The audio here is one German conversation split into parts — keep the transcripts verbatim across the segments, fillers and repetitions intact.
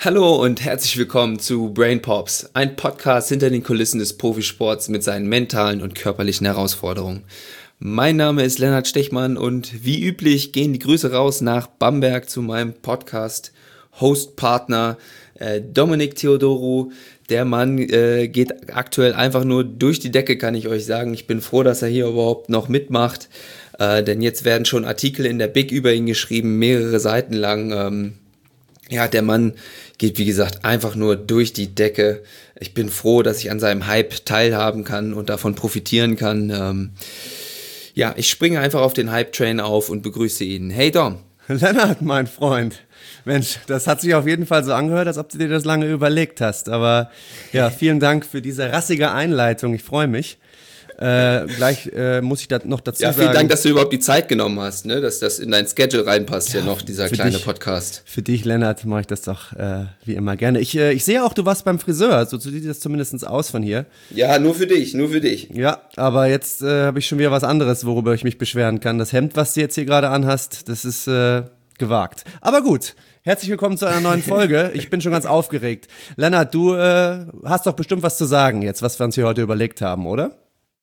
Hallo und herzlich willkommen zu Brain Pops, ein Podcast hinter den Kulissen des Profisports mit seinen mentalen und körperlichen Herausforderungen. Mein Name ist Lennart Stechmann und wie üblich gehen die Grüße raus nach Bamberg zu meinem Podcast-Host-Partner äh, Dominik Theodorou. Der Mann äh, geht aktuell einfach nur durch die Decke, kann ich euch sagen. Ich bin froh, dass er hier überhaupt noch mitmacht, äh, denn jetzt werden schon Artikel in der Big über ihn geschrieben, mehrere Seiten lang. Ähm, ja, der Mann geht, wie gesagt, einfach nur durch die Decke. Ich bin froh, dass ich an seinem Hype teilhaben kann und davon profitieren kann. Ähm, ja, ich springe einfach auf den Hype-Train auf und begrüße ihn. Hey Dom. Lennart, mein Freund. Mensch, das hat sich auf jeden Fall so angehört, als ob du dir das lange überlegt hast. Aber ja, vielen Dank für diese rassige Einleitung. Ich freue mich. Äh, gleich äh, muss ich da noch dazu sagen. Ja, vielen sagen, Dank, dass du überhaupt die Zeit genommen hast, ne? Dass das in dein Schedule reinpasst, ja, ja noch, dieser kleine dich, Podcast. Für dich, Lennart, mache ich das doch äh, wie immer gerne. Ich, äh, ich sehe auch, du warst beim Friseur, so sieht das zumindest aus von hier. Ja, nur für dich, nur für dich. Ja, aber jetzt äh, habe ich schon wieder was anderes, worüber ich mich beschweren kann. Das Hemd, was du jetzt hier gerade anhast, das ist äh, gewagt. Aber gut. Herzlich willkommen zu einer neuen Folge. Ich bin schon ganz aufgeregt. Lennart, du äh, hast doch bestimmt was zu sagen jetzt, was wir uns hier heute überlegt haben, oder?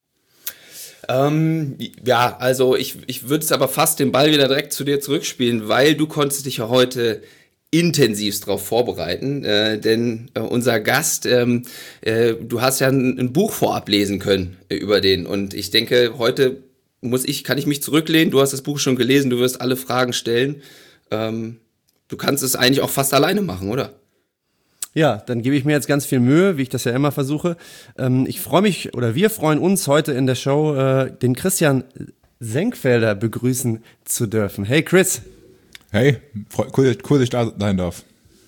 Ähm, ja, also ich, ich würde es aber fast den Ball wieder direkt zu dir zurückspielen, weil du konntest dich ja heute intensivst darauf vorbereiten, äh, denn äh, unser Gast, ähm, äh, du hast ja ein, ein Buch vorab lesen können äh, über den und ich denke, heute muss ich, kann ich mich zurücklehnen, du hast das Buch schon gelesen, du wirst alle Fragen stellen, ähm, du kannst es eigentlich auch fast alleine machen, oder? Ja, dann gebe ich mir jetzt ganz viel Mühe, wie ich das ja immer versuche. Ähm, ich freue mich, oder wir freuen uns heute in der Show, äh, den Christian Senkfelder begrüßen zu dürfen. Hey Chris. Hey, cool, cool dass ich da sein darf.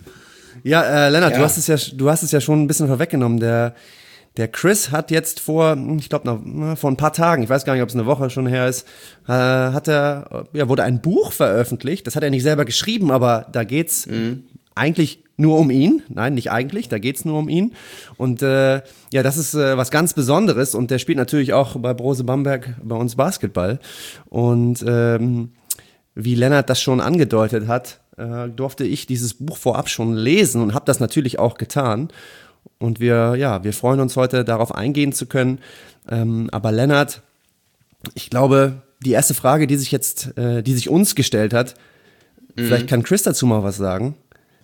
Ja, äh, Lennart, ja. du hast es ja, du hast es ja schon ein bisschen vorweggenommen. Der, der Chris hat jetzt vor, ich glaube, vor ein paar Tagen, ich weiß gar nicht, ob es eine Woche schon her ist, äh, hat er, ja, wurde ein Buch veröffentlicht. Das hat er nicht selber geschrieben, aber da geht's mhm. eigentlich nur um ihn. Nein, nicht eigentlich, da geht's nur um ihn. Und äh, ja, das ist äh, was ganz Besonderes. Und der spielt natürlich auch bei Brose Bamberg bei uns Basketball. Und ähm, wie Lennart das schon angedeutet hat, äh, durfte ich dieses Buch vorab schon lesen und habe das natürlich auch getan. Und wir, ja, wir freuen uns heute, darauf eingehen zu können. Ähm, aber Lennart, ich glaube, die erste Frage, die sich jetzt, äh, die sich uns gestellt hat, mhm. vielleicht kann Chris dazu mal was sagen.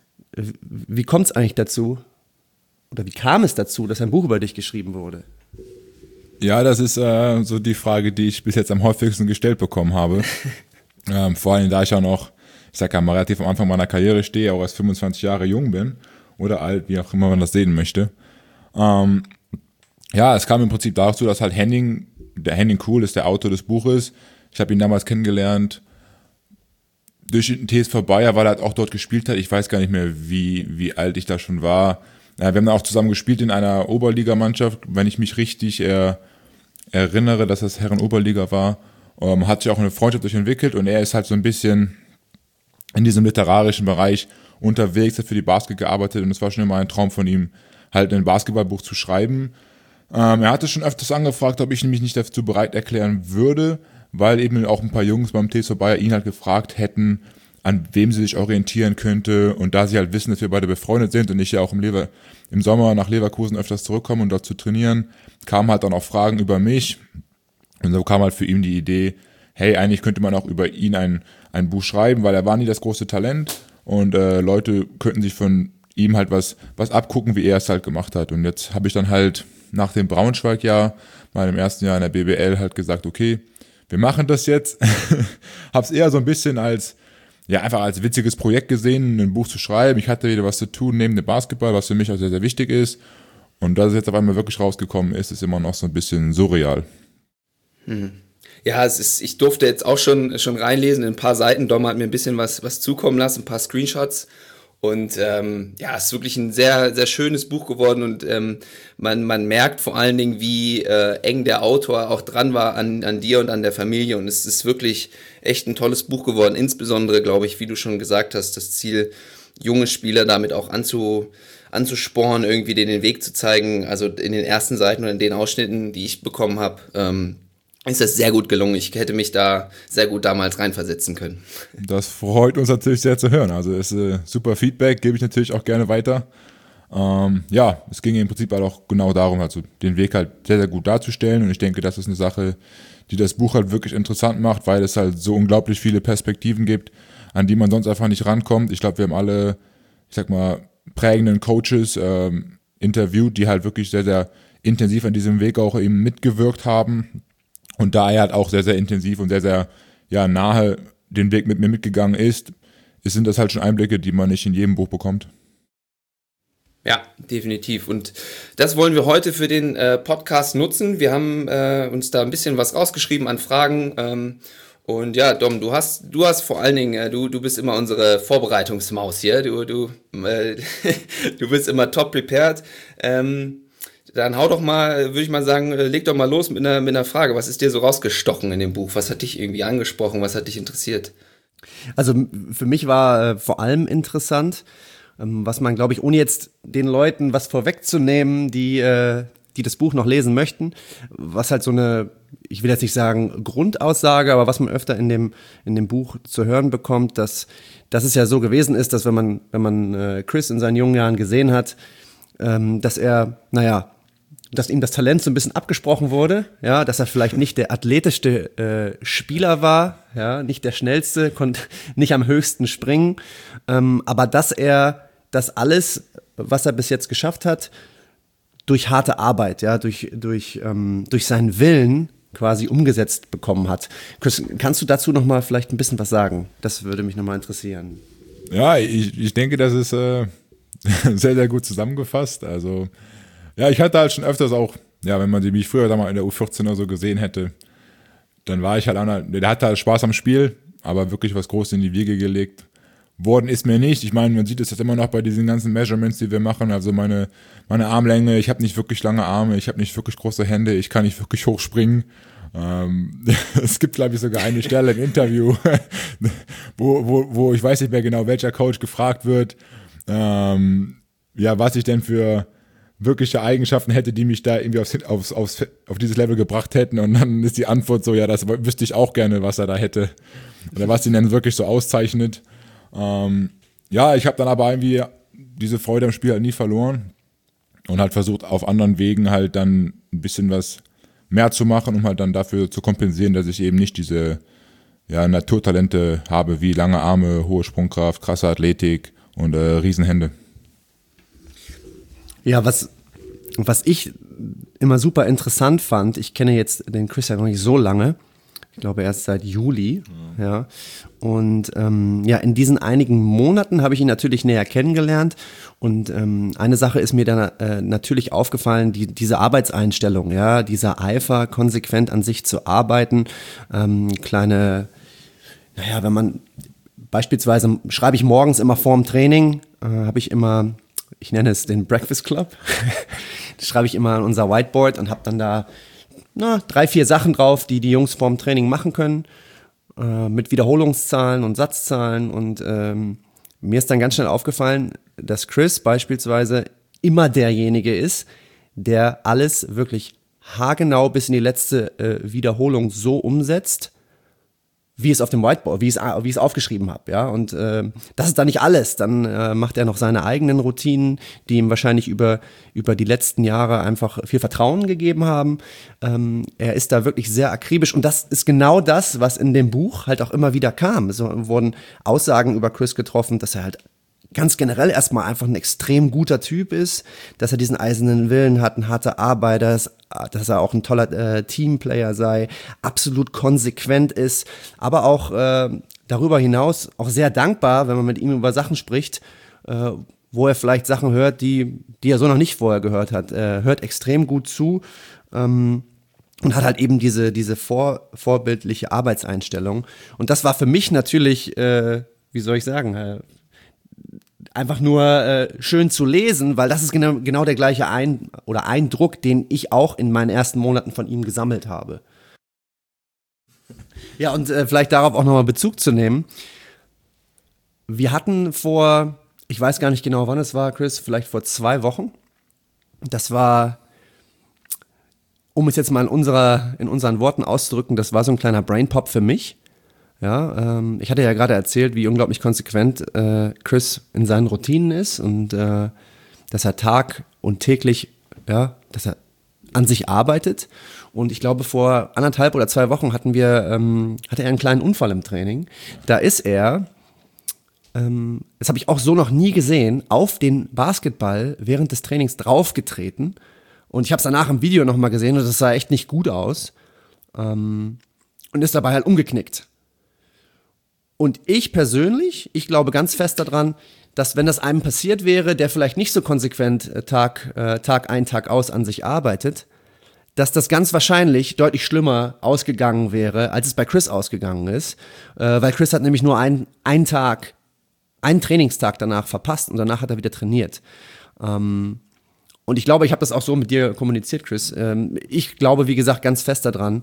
Wie kommt es eigentlich dazu, oder wie kam es dazu, dass ein Buch über dich geschrieben wurde? Ja, das ist äh, so die Frage, die ich bis jetzt am häufigsten gestellt bekommen habe. ähm, vor allem, da ich ja noch, ich sag ja mal, relativ am Anfang meiner Karriere stehe, auch erst fünfundzwanzig Jahre jung bin oder alt, wie auch immer man das sehen möchte. Ähm, ja, es kam im Prinzip dazu, dass halt Henning, der Henning Kuhl ist der Autor des Buches. Ich habe ihn damals kennengelernt durch den T S V Bayer, weil er halt auch dort gespielt hat. Ich weiß gar nicht mehr, wie wie alt ich da schon war. Ja, wir haben da auch zusammen gespielt in einer Oberligamannschaft, wenn ich mich richtig er, erinnere, dass das Herren-Oberliga war. Ähm, hat sich auch eine Freundschaft durch entwickelt und er ist halt so ein bisschen in diesem literarischen Bereich unterwegs, hat für die Basket gearbeitet und es war schon immer ein Traum von ihm, halt ein Basketballbuch zu schreiben. Ähm, er hatte schon öfters angefragt, ob ich mich nicht dazu bereit erklären würde, weil eben auch ein paar Jungs beim T S V Bayer ihn halt gefragt hätten, an wem sie sich orientieren könnte. Und da sie halt wissen, dass wir beide befreundet sind und ich ja auch im, Lever- im Sommer nach Leverkusen öfters zurückkomme, um dort zu trainieren, kamen halt dann auch Fragen über mich. Und so kam halt für ihn die Idee, hey, eigentlich könnte man auch über ihn ein, ein Buch schreiben, weil er war nie das große Talent und äh, Leute könnten sich von ihm halt was, was abgucken, wie er es halt gemacht hat. Und jetzt habe ich dann halt nach dem Braunschweig-Jahr, meinem ersten Jahr in der B B L, halt gesagt, okay, wir machen das jetzt. Hab's eher so ein bisschen als, ja, einfach als witziges Projekt gesehen, ein Buch zu schreiben. Ich hatte wieder was zu tun neben dem Basketball, was für mich auch sehr, sehr wichtig ist. Und dass es jetzt auf einmal wirklich rausgekommen ist, ist immer noch so ein bisschen surreal. Hm. Ja, es ist, ich durfte jetzt auch schon, schon reinlesen in ein paar Seiten. Dom hat mir ein bisschen was, was zukommen lassen, ein paar Screenshots. Und ähm, ja, es ist wirklich ein sehr, sehr schönes Buch geworden und ähm, man, man merkt vor allen Dingen, wie äh, eng der Autor auch dran war an, an dir und an der Familie und es ist wirklich echt ein tolles Buch geworden. Insbesondere, glaube ich, wie du schon gesagt hast, das Ziel, junge Spieler damit auch anzu, anzuspornen, irgendwie denen den Weg zu zeigen. Also in den ersten Seiten oder in den Ausschnitten, die ich bekommen habe, ähm, ist es sehr gut gelungen. Ich hätte mich da sehr gut damals reinversetzen können. Das freut uns natürlich sehr zu hören. Also ist äh, super Feedback, gebe ich natürlich auch gerne weiter. Ähm, ja, es ging im Prinzip halt auch genau darum, also den Weg halt sehr, sehr gut darzustellen. Und ich denke, das ist eine Sache, die das Buch halt wirklich interessant macht, weil es halt so unglaublich viele Perspektiven gibt, an die man sonst einfach nicht rankommt. Ich glaube, wir haben alle, ich sag mal, prägenden Coaches ähm, interviewt, die halt wirklich sehr, sehr intensiv an diesem Weg auch eben mitgewirkt haben. Und da er halt auch sehr, sehr intensiv und sehr, sehr ja, nahe den Weg mit mir mitgegangen ist, sind das halt schon Einblicke, die man nicht in jedem Buch bekommt. Ja, definitiv. Und das wollen wir heute für den äh, Podcast nutzen. Wir haben äh, uns da ein bisschen was rausgeschrieben an Fragen. Ähm, und ja, Dom, du hast, du hast vor allen Dingen, äh, du, du bist immer unsere Vorbereitungsmaus hier. Du, du, äh, du bist immer top prepared. Ähm, dann hau doch mal, würde ich mal sagen, leg doch mal los mit einer, mit einer Frage. Was ist dir so rausgestochen in dem Buch? Was hat dich irgendwie angesprochen? Was hat dich interessiert? Also für mich war äh, vor allem interessant, ähm, was man, glaube ich, ohne jetzt den Leuten was vorwegzunehmen, die, äh, die das Buch noch lesen möchten, was halt so eine, ich will jetzt nicht sagen Grundaussage, aber was man öfter in dem, in dem Buch zu hören bekommt, dass, dass es ja so gewesen ist, dass wenn man, wenn man äh, Chris in seinen jungen Jahren gesehen hat, ähm, dass er, naja, dass ihm das Talent so ein bisschen abgesprochen wurde, ja, dass er vielleicht nicht der athletischste äh, Spieler war, ja, nicht der schnellste, konnte nicht am höchsten springen, ähm, aber dass er das alles, was er bis jetzt geschafft hat, durch harte Arbeit, ja, durch durch ähm, durch seinen Willen quasi umgesetzt bekommen hat. Chris, kannst du dazu noch mal vielleicht ein bisschen was sagen? Das würde mich noch mal interessieren. Ja, ich, ich denke, das ist äh, sehr, sehr gut zusammengefasst. Also ja, ich hatte halt schon öfters auch, ja, wenn man mich früher mal in der U vierzehn oder so gesehen hätte, dann war ich halt einer, der hatte halt Spaß am Spiel, aber wirklich was Großes in die Wiege gelegt worden ist mir nicht. Ich meine, man sieht es jetzt immer noch bei diesen ganzen Measurements, die wir machen, also meine, meine Armlänge, ich habe nicht wirklich lange Arme, ich habe nicht wirklich große Hände, ich kann nicht wirklich hoch springen. Ähm, es gibt, glaube ich, sogar eine Stelle im Interview, wo, wo, wo ich weiß nicht mehr genau, welcher Coach gefragt wird, ähm, ja, was ich denn für wirkliche Eigenschaften hätte, die mich da irgendwie aufs, aufs, aufs, auf dieses Level gebracht hätten. Und dann ist die Antwort so, ja, das wüsste ich auch gerne, was er da hätte. Oder was ihn dann wirklich so auszeichnet. Ähm, ja, ich habe dann aber irgendwie diese Freude am Spiel halt nie verloren. Und halt versucht, auf anderen Wegen halt dann ein bisschen was mehr zu machen, um halt dann dafür zu kompensieren, dass ich eben nicht diese ja, Naturtalente habe, wie lange Arme, hohe Sprungkraft, krasse Athletik und äh, Riesenhände. Ja, was, was ich immer super interessant fand, ich kenne jetzt den Chris ja noch nicht so lange, ich glaube erst seit Juli, ja, ja. Und ähm, ja, in diesen einigen Monaten habe ich ihn natürlich näher kennengelernt und ähm, eine Sache ist mir dann äh, natürlich aufgefallen, die, diese Arbeitseinstellung, ja, dieser Eifer, konsequent an sich zu arbeiten, ähm, kleine, naja, wenn man beispielsweise schreibe ich morgens immer vorm Training, äh, habe ich immer, ich nenne es den Breakfast Club, das schreibe ich immer an unser Whiteboard und habe dann da na, drei, vier Sachen drauf, die die Jungs vorm Training machen können, äh, mit Wiederholungszahlen und Satzzahlen und ähm, mir ist dann ganz schnell aufgefallen, dass Chris beispielsweise immer derjenige ist, der alles wirklich haargenau bis in die letzte äh, Wiederholung so umsetzt, wie es auf dem Whiteboard, wie ich es, wie ich es aufgeschrieben habe, ja, und äh, das ist dann nicht alles, dann äh, macht er noch seine eigenen Routinen, die ihm wahrscheinlich über über die letzten Jahre einfach viel Vertrauen gegeben haben. Ähm, er ist da wirklich sehr akribisch und das ist genau das, was in dem Buch halt auch immer wieder kam. Es wurden Aussagen über Chris getroffen, dass er halt ganz generell erstmal einfach ein extrem guter Typ ist, dass er diesen eisernen Willen hat, ein harter Arbeiter ist, dass er auch ein toller äh, Teamplayer sei, absolut konsequent ist, aber auch äh, darüber hinaus auch sehr dankbar, wenn man mit ihm über Sachen spricht, äh, wo er vielleicht Sachen hört, die, die er so noch nicht vorher gehört hat. Er hört extrem gut zu ähm, und hat halt eben diese, diese vor, vorbildliche Arbeitseinstellung. Und das war für mich natürlich, äh, wie soll ich sagen, äh, einfach nur äh, schön zu lesen, weil das ist genau, genau der gleiche Ein- oder Eindruck, den ich auch in meinen ersten Monaten von ihm gesammelt habe. Ja, und äh, vielleicht darauf auch nochmal Bezug zu nehmen. Wir hatten vor, ich weiß gar nicht genau, wann es war, Chris, vielleicht vor zwei Wochen. Das war um es jetzt mal in, unserer, in unseren Worten auszudrücken, das war so ein kleiner Brainpop für mich. Ja, ähm, ich hatte ja gerade erzählt, wie unglaublich konsequent äh, Chris in seinen Routinen ist und äh, dass er Tag und täglich, ja, dass er an sich arbeitet. Und ich glaube, vor anderthalb oder zwei Wochen hatten wir, ähm, hatte er einen kleinen Unfall im Training. Da ist er, ähm, das habe ich auch so noch nie gesehen, auf den Basketball während des Trainings draufgetreten. Und ich habe es danach im Video nochmal gesehen und das sah echt nicht gut aus. Ähm, und ist dabei halt umgeknickt. Und ich persönlich, ich glaube ganz fest daran, dass wenn das einem passiert wäre, der vielleicht nicht so konsequent äh, Tag, äh, Tag ein, Tag aus an sich arbeitet, dass das ganz wahrscheinlich deutlich schlimmer ausgegangen wäre, als es bei Chris ausgegangen ist. Äh, weil Chris hat nämlich nur ein, einen Tag, einen Trainingstag danach verpasst und danach hat er wieder trainiert. Ähm, und ich glaube, ich habe das auch so mit dir kommuniziert, Chris. Ähm, ich glaube, wie gesagt, ganz fest daran,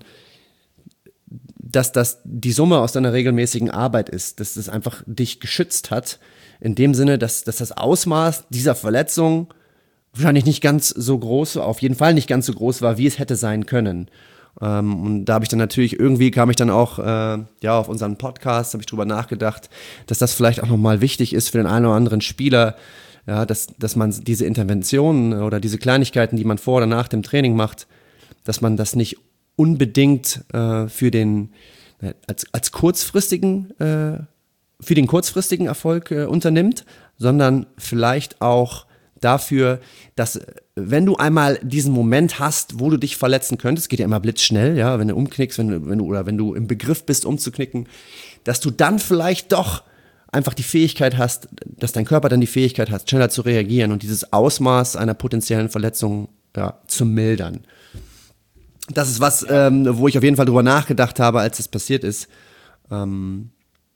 dass das die Summe aus deiner regelmäßigen Arbeit ist, dass das einfach dich geschützt hat, in dem Sinne, dass, dass das Ausmaß dieser Verletzung wahrscheinlich nicht ganz so groß, auf jeden Fall nicht ganz so groß war, wie es hätte sein können. Ähm, und da habe ich dann natürlich, irgendwie kam ich dann auch, äh, ja, auf unseren Podcast, habe ich drüber nachgedacht, dass das vielleicht auch nochmal wichtig ist für den einen oder anderen Spieler, ja, dass, dass man diese Interventionen oder diese Kleinigkeiten, die man vor oder nach dem Training macht, dass man das nicht unbedingt äh, für den äh, als, als kurzfristigen äh, für den kurzfristigen Erfolg äh, unternimmt, sondern vielleicht auch dafür, dass wenn du einmal diesen Moment hast, wo du dich verletzen könntest, geht ja immer blitzschnell, ja, wenn du umknickst, wenn du, wenn du oder wenn du im Begriff bist umzuknicken, dass du dann vielleicht doch einfach die Fähigkeit hast, dass dein Körper dann die Fähigkeit hat, schneller zu reagieren und dieses Ausmaß einer potenziellen Verletzung ja, zu mildern. Das ist was, ähm, wo ich auf jeden Fall drüber nachgedacht habe, als es passiert ist. Ähm,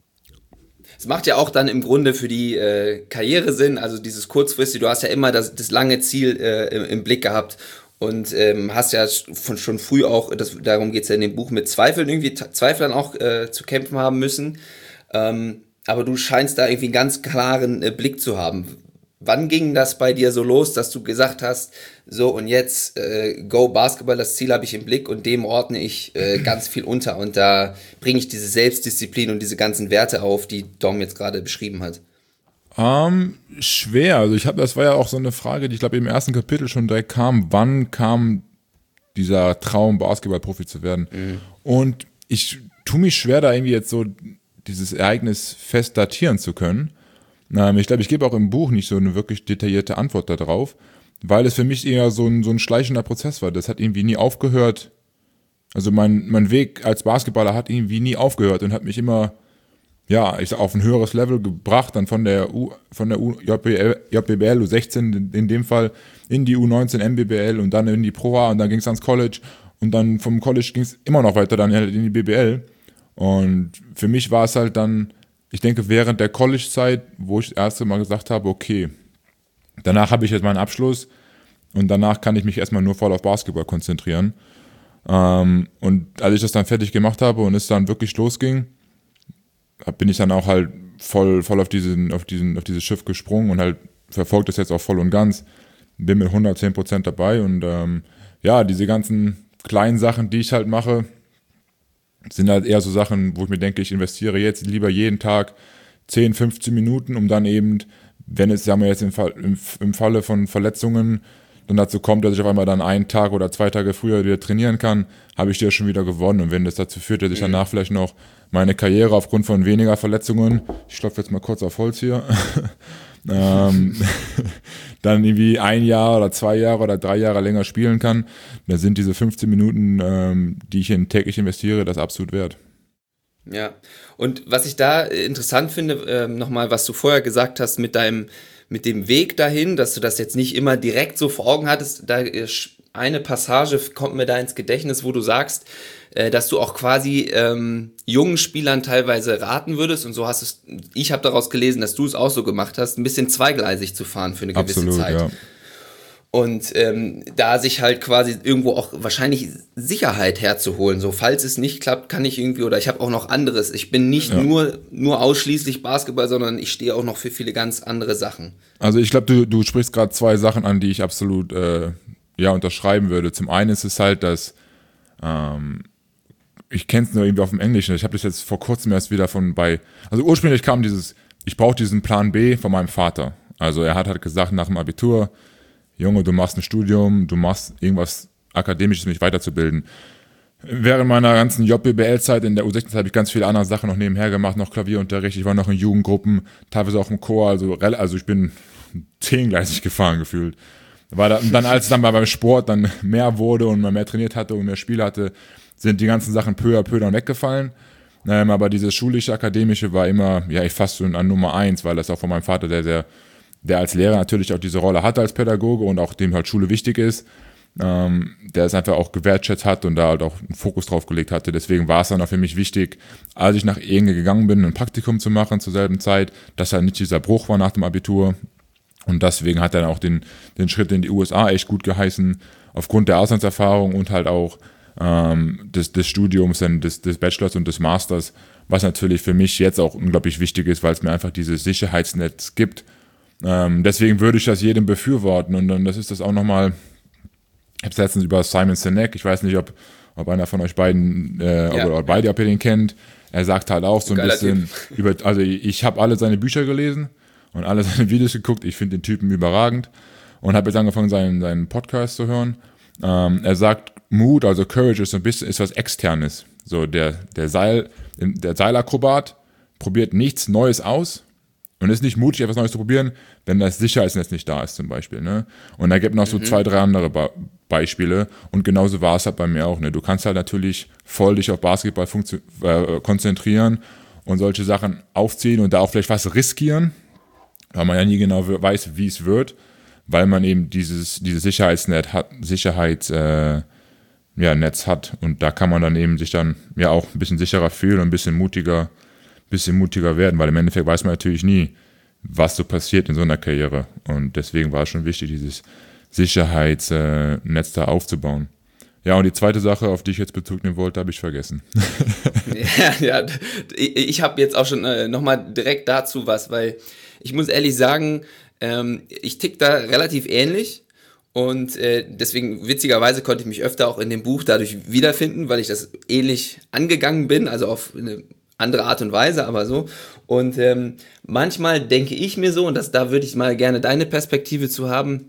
Es macht ja auch dann im Grunde für die äh, Karriere Sinn, also dieses kurzfristige, du hast ja immer das, das lange Ziel äh, im, im Blick gehabt und ähm, hast ja von, schon früh auch, das, darum geht es ja in dem Buch, mit Zweifeln irgendwie, Zweiflern auch äh, zu kämpfen haben müssen. Ähm, aber du scheinst da irgendwie einen ganz klaren äh, Blick zu haben. Wann ging das bei dir so los, dass du gesagt hast, so und jetzt äh, Go Basketball, das Ziel habe ich im Blick und dem ordne ich äh, ganz viel unter und da bringe ich diese Selbstdisziplin und diese ganzen Werte auf, die Dom jetzt gerade beschrieben hat? Ähm, schwer. Also ich habe, das war ja auch so eine Frage, die ich glaube im ersten Kapitel schon direkt kam. Wann kam dieser Traum, Basketballprofi zu werden? Mhm. Und ich tue mich schwer, da irgendwie jetzt so dieses Ereignis fest datieren zu können. Ich glaube, ich gebe auch im Buch nicht so eine wirklich detaillierte Antwort darauf, weil es für mich eher so ein, so ein schleichender Prozess war. Das hat irgendwie nie aufgehört. Also mein, mein Weg als Basketballer hat irgendwie nie aufgehört und hat mich immer, ja, ich sag, auf ein höheres Level gebracht, dann von der U, von der U, J B B L, U sechzehn in dem Fall, in die U neunzehn M B B L und dann in die Pro A und dann ging es ans College und dann vom College ging es immer noch weiter dann in die B B L. Und für mich war es halt dann, ich denke, während der College-Zeit, wo ich das erste Mal gesagt habe, okay, danach habe ich jetzt meinen Abschluss und danach kann ich mich erstmal nur voll auf Basketball konzentrieren. Ähm, und als ich das dann fertig gemacht habe und es dann wirklich losging, bin ich dann auch halt voll, voll auf diesen, auf diesen, auf dieses Schiff gesprungen und halt verfolgt das jetzt auch voll und ganz. Bin mit hundertzehn Prozent dabei und ähm, ja, diese ganzen kleinen Sachen, die ich halt mache, sind halt eher so Sachen, wo ich mir denke, ich investiere jetzt lieber jeden Tag zehn, fünfzehn Minuten, um dann eben, wenn es, sagen wir jetzt im, Fall, im, im Falle von Verletzungen dann dazu kommt, dass ich auf einmal dann einen Tag oder zwei Tage früher wieder trainieren kann, habe ich dir schon wieder gewonnen. Und wenn das dazu führt, dass ich danach vielleicht noch meine Karriere aufgrund von weniger Verletzungen, ich klopfe jetzt mal kurz auf Holz hier, ähm, dann irgendwie ein Jahr oder zwei Jahre oder drei Jahre länger spielen kann, dann sind diese fünfzehn Minuten, ähm, die ich in täglich investiere, das absolut wert. Ja, und was ich da interessant finde, ähm, nochmal, was du vorher gesagt hast mit deinem, mit dem Weg dahin, dass du das jetzt nicht immer direkt so vor Augen hattest, da eine Passage kommt mir da ins Gedächtnis, wo du sagst, äh, dass du auch quasi ähm, jungen Spielern teilweise raten würdest und so hast es, ich habe daraus gelesen, dass du es auch so gemacht hast, ein bisschen zweigleisig zu fahren für eine gewisse Absolut, Zeit. Ja. Und ähm, da sich halt quasi irgendwo auch wahrscheinlich Sicherheit herzuholen. So, falls es nicht klappt, kann ich irgendwie, oder ich habe auch noch anderes. Ich bin nicht ja. nur nur ausschließlich Basketball, sondern ich stehe auch noch für viele ganz andere Sachen. Also ich glaube, du, du sprichst gerade zwei Sachen an, die ich absolut äh, ja, unterschreiben würde. Zum einen ist es halt, dass ähm, ich kenne es nur irgendwie auf dem Englischen. Ich habe das jetzt vor kurzem erst wieder von bei, also ursprünglich kam dieses, ich brauche diesen Plan B von meinem Vater. Also er hat halt gesagt nach dem Abitur, Junge, du machst ein Studium, du machst irgendwas Akademisches, mich weiterzubilden. Während meiner ganzen J B B L-Zeit in der U sechzehn habe ich ganz viele andere Sachen noch nebenher gemacht, noch Klavierunterricht, ich war noch in Jugendgruppen, teilweise auch im Chor, also, also ich bin zehngleisig gefahren gefühlt. War da, und dann, als es dann mal beim Sport dann mehr wurde und man mehr trainiert hatte und mehr Spiele hatte, sind die ganzen Sachen peu à peu dann weggefallen. Ähm, aber dieses schulische, akademische war immer, ja, ich fast so an Nummer eins, weil das auch von meinem Vater, der, der, der als Lehrer natürlich auch diese Rolle hatte als Pädagoge und auch dem halt Schule wichtig ist, ähm, der es einfach auch gewertschätzt hat und da halt auch einen Fokus drauf gelegt hatte. Deswegen war es dann auch für mich wichtig, als ich nach Enge gegangen bin, ein Praktikum zu machen zur selben Zeit, dass halt nicht dieser Bruch war nach dem Abitur. Und deswegen hat er dann auch den, den Schritt in die U S A echt gut geheißen, aufgrund der Auslandserfahrung und halt auch ähm, des, des Studiums, des, des Bachelors und des Masters, was natürlich für mich jetzt auch unglaublich wichtig ist, weil es mir einfach dieses Sicherheitsnetz gibt. Ähm, deswegen würde ich das jedem befürworten. Und dann das ist das auch nochmal, ich habe es letztens über Simon Sinek, ich weiß nicht, ob, ob einer von euch beiden, äh, ja. oder beide, ob ihr den kennt, er sagt halt auch so ein Geiler bisschen, typ. über, also ich habe alle seine Bücher gelesen und alle seine Videos geguckt, ich finde den Typen überragend und habe jetzt angefangen, seinen, seinen Podcast zu hören. Ähm, er sagt, Mut, also Courage ist so ein bisschen, ist was Externes. So der, der Seil, der Seilakrobat probiert nichts Neues aus und ist nicht mutig, etwas Neues zu probieren, wenn das Sicherheitsnetz nicht da ist zum Beispiel. Ne? Und da gibt noch so mhm. zwei, drei andere Be- Beispiele und genauso war es halt bei mir auch. Ne? Du kannst halt natürlich voll dich auf Basketball funktio- äh, konzentrieren und solche Sachen aufziehen und da auch vielleicht was riskieren, weil man ja nie genau weiß, wie es wird, weil man eben dieses, dieses Sicherheitsnetz hat, Sicherheits, äh, ja, Netz hat und da kann man dann eben sich dann ja auch ein bisschen sicherer fühlen und ein bisschen mutiger, bisschen mutiger werden, weil im Endeffekt weiß man natürlich nie, was so passiert in so einer Karriere und deswegen war es schon wichtig, dieses Sicherheitsnetz da aufzubauen. Ja, und die zweite Sache, auf die ich jetzt Bezug nehmen wollte, habe ich vergessen. ja, ja, ich habe jetzt auch schon äh, nochmal direkt dazu was, weil ich muss ehrlich sagen, ähm, ich tick da relativ ähnlich. Und äh, deswegen, witzigerweise, konnte ich mich öfter auch in dem Buch dadurch wiederfinden, weil ich das ähnlich angegangen bin, also auf eine andere Art und Weise, aber so. Und ähm, manchmal denke ich mir so, und das, da würde ich mal gerne deine Perspektive zu haben,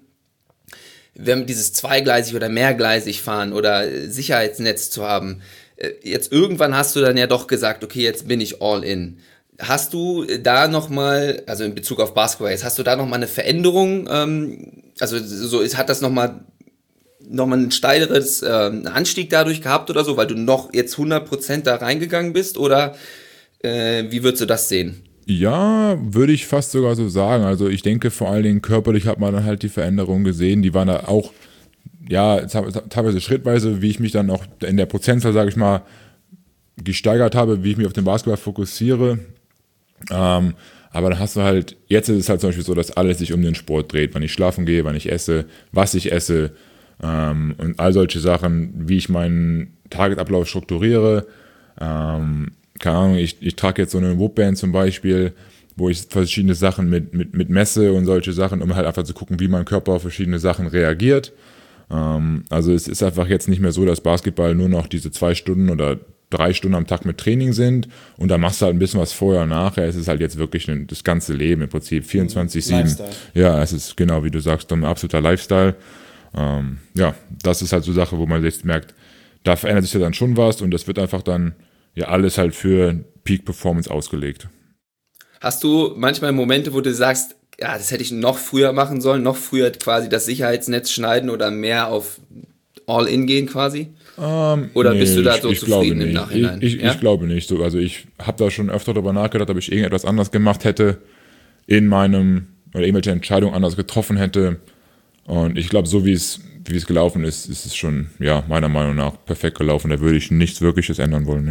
wenn dieses zweigleisig oder mehrgleisig fahren oder Sicherheitsnetz zu haben, äh, jetzt irgendwann hast du dann ja doch gesagt, okay, jetzt bin ich all in. Hast du da nochmal, also in Bezug auf Basketball, jetzt hast du da nochmal eine Veränderung, ähm, also so ist, hat das nochmal noch mal ein steileres äh, Anstieg dadurch gehabt oder so, weil du noch jetzt hundert Prozent da reingegangen bist oder äh, wie würdest du das sehen? Ja, würde ich fast sogar so sagen. Also ich denke vor allen Dingen körperlich hat man dann halt die Veränderungen gesehen, die waren da auch, ja, teilweise schrittweise, wie ich mich dann auch in der Prozentzahl, sage ich mal, gesteigert habe, wie ich mich auf den Basketball fokussiere. Ähm, aber dann hast du halt, jetzt ist es halt zum Beispiel so, dass alles sich um den Sport dreht, wann ich schlafen gehe, wann ich esse, was ich esse ähm, und all solche Sachen, wie ich meinen Tagesablauf strukturiere. Ähm, keine Ahnung, ich, ich trage jetzt so eine Whoop-Band zum Beispiel, wo ich verschiedene Sachen mit, mit, mit messe und solche Sachen, um halt einfach zu gucken, wie mein Körper auf verschiedene Sachen reagiert. Ähm, also es ist einfach jetzt nicht mehr so, dass Basketball nur noch diese zwei Stunden oder drei Stunden am Tag mit Training sind und da machst du halt ein bisschen was vorher und nachher. Es ist halt jetzt wirklich ein, das ganze Leben im Prinzip, vierundzwanzig sieben. Ja, es ist genau, wie du sagst, ein absoluter Lifestyle. Ähm, ja, das ist halt so Sache, wo man jetzt merkt, da verändert sich ja dann schon was und das wird einfach dann ja alles halt für Peak Performance ausgelegt. Hast du manchmal Momente, wo du sagst, ja, das hätte ich noch früher machen sollen, noch früher quasi das Sicherheitsnetz schneiden oder mehr auf All-In gehen quasi? Um, Oder nee, bist du da so ich, ich zufrieden glaube im Nachhinein? Ich, ich, ja? ich glaube nicht. So, also ich habe da schon öfter darüber nachgedacht, ob ich irgendetwas anders gemacht hätte in meinem, oder irgendwelche Entscheidungen anders getroffen hätte. Und ich glaube, so wie es wie es gelaufen ist, ist es schon, ja, meiner Meinung nach perfekt gelaufen. Da würde ich nichts Wirkliches ändern wollen.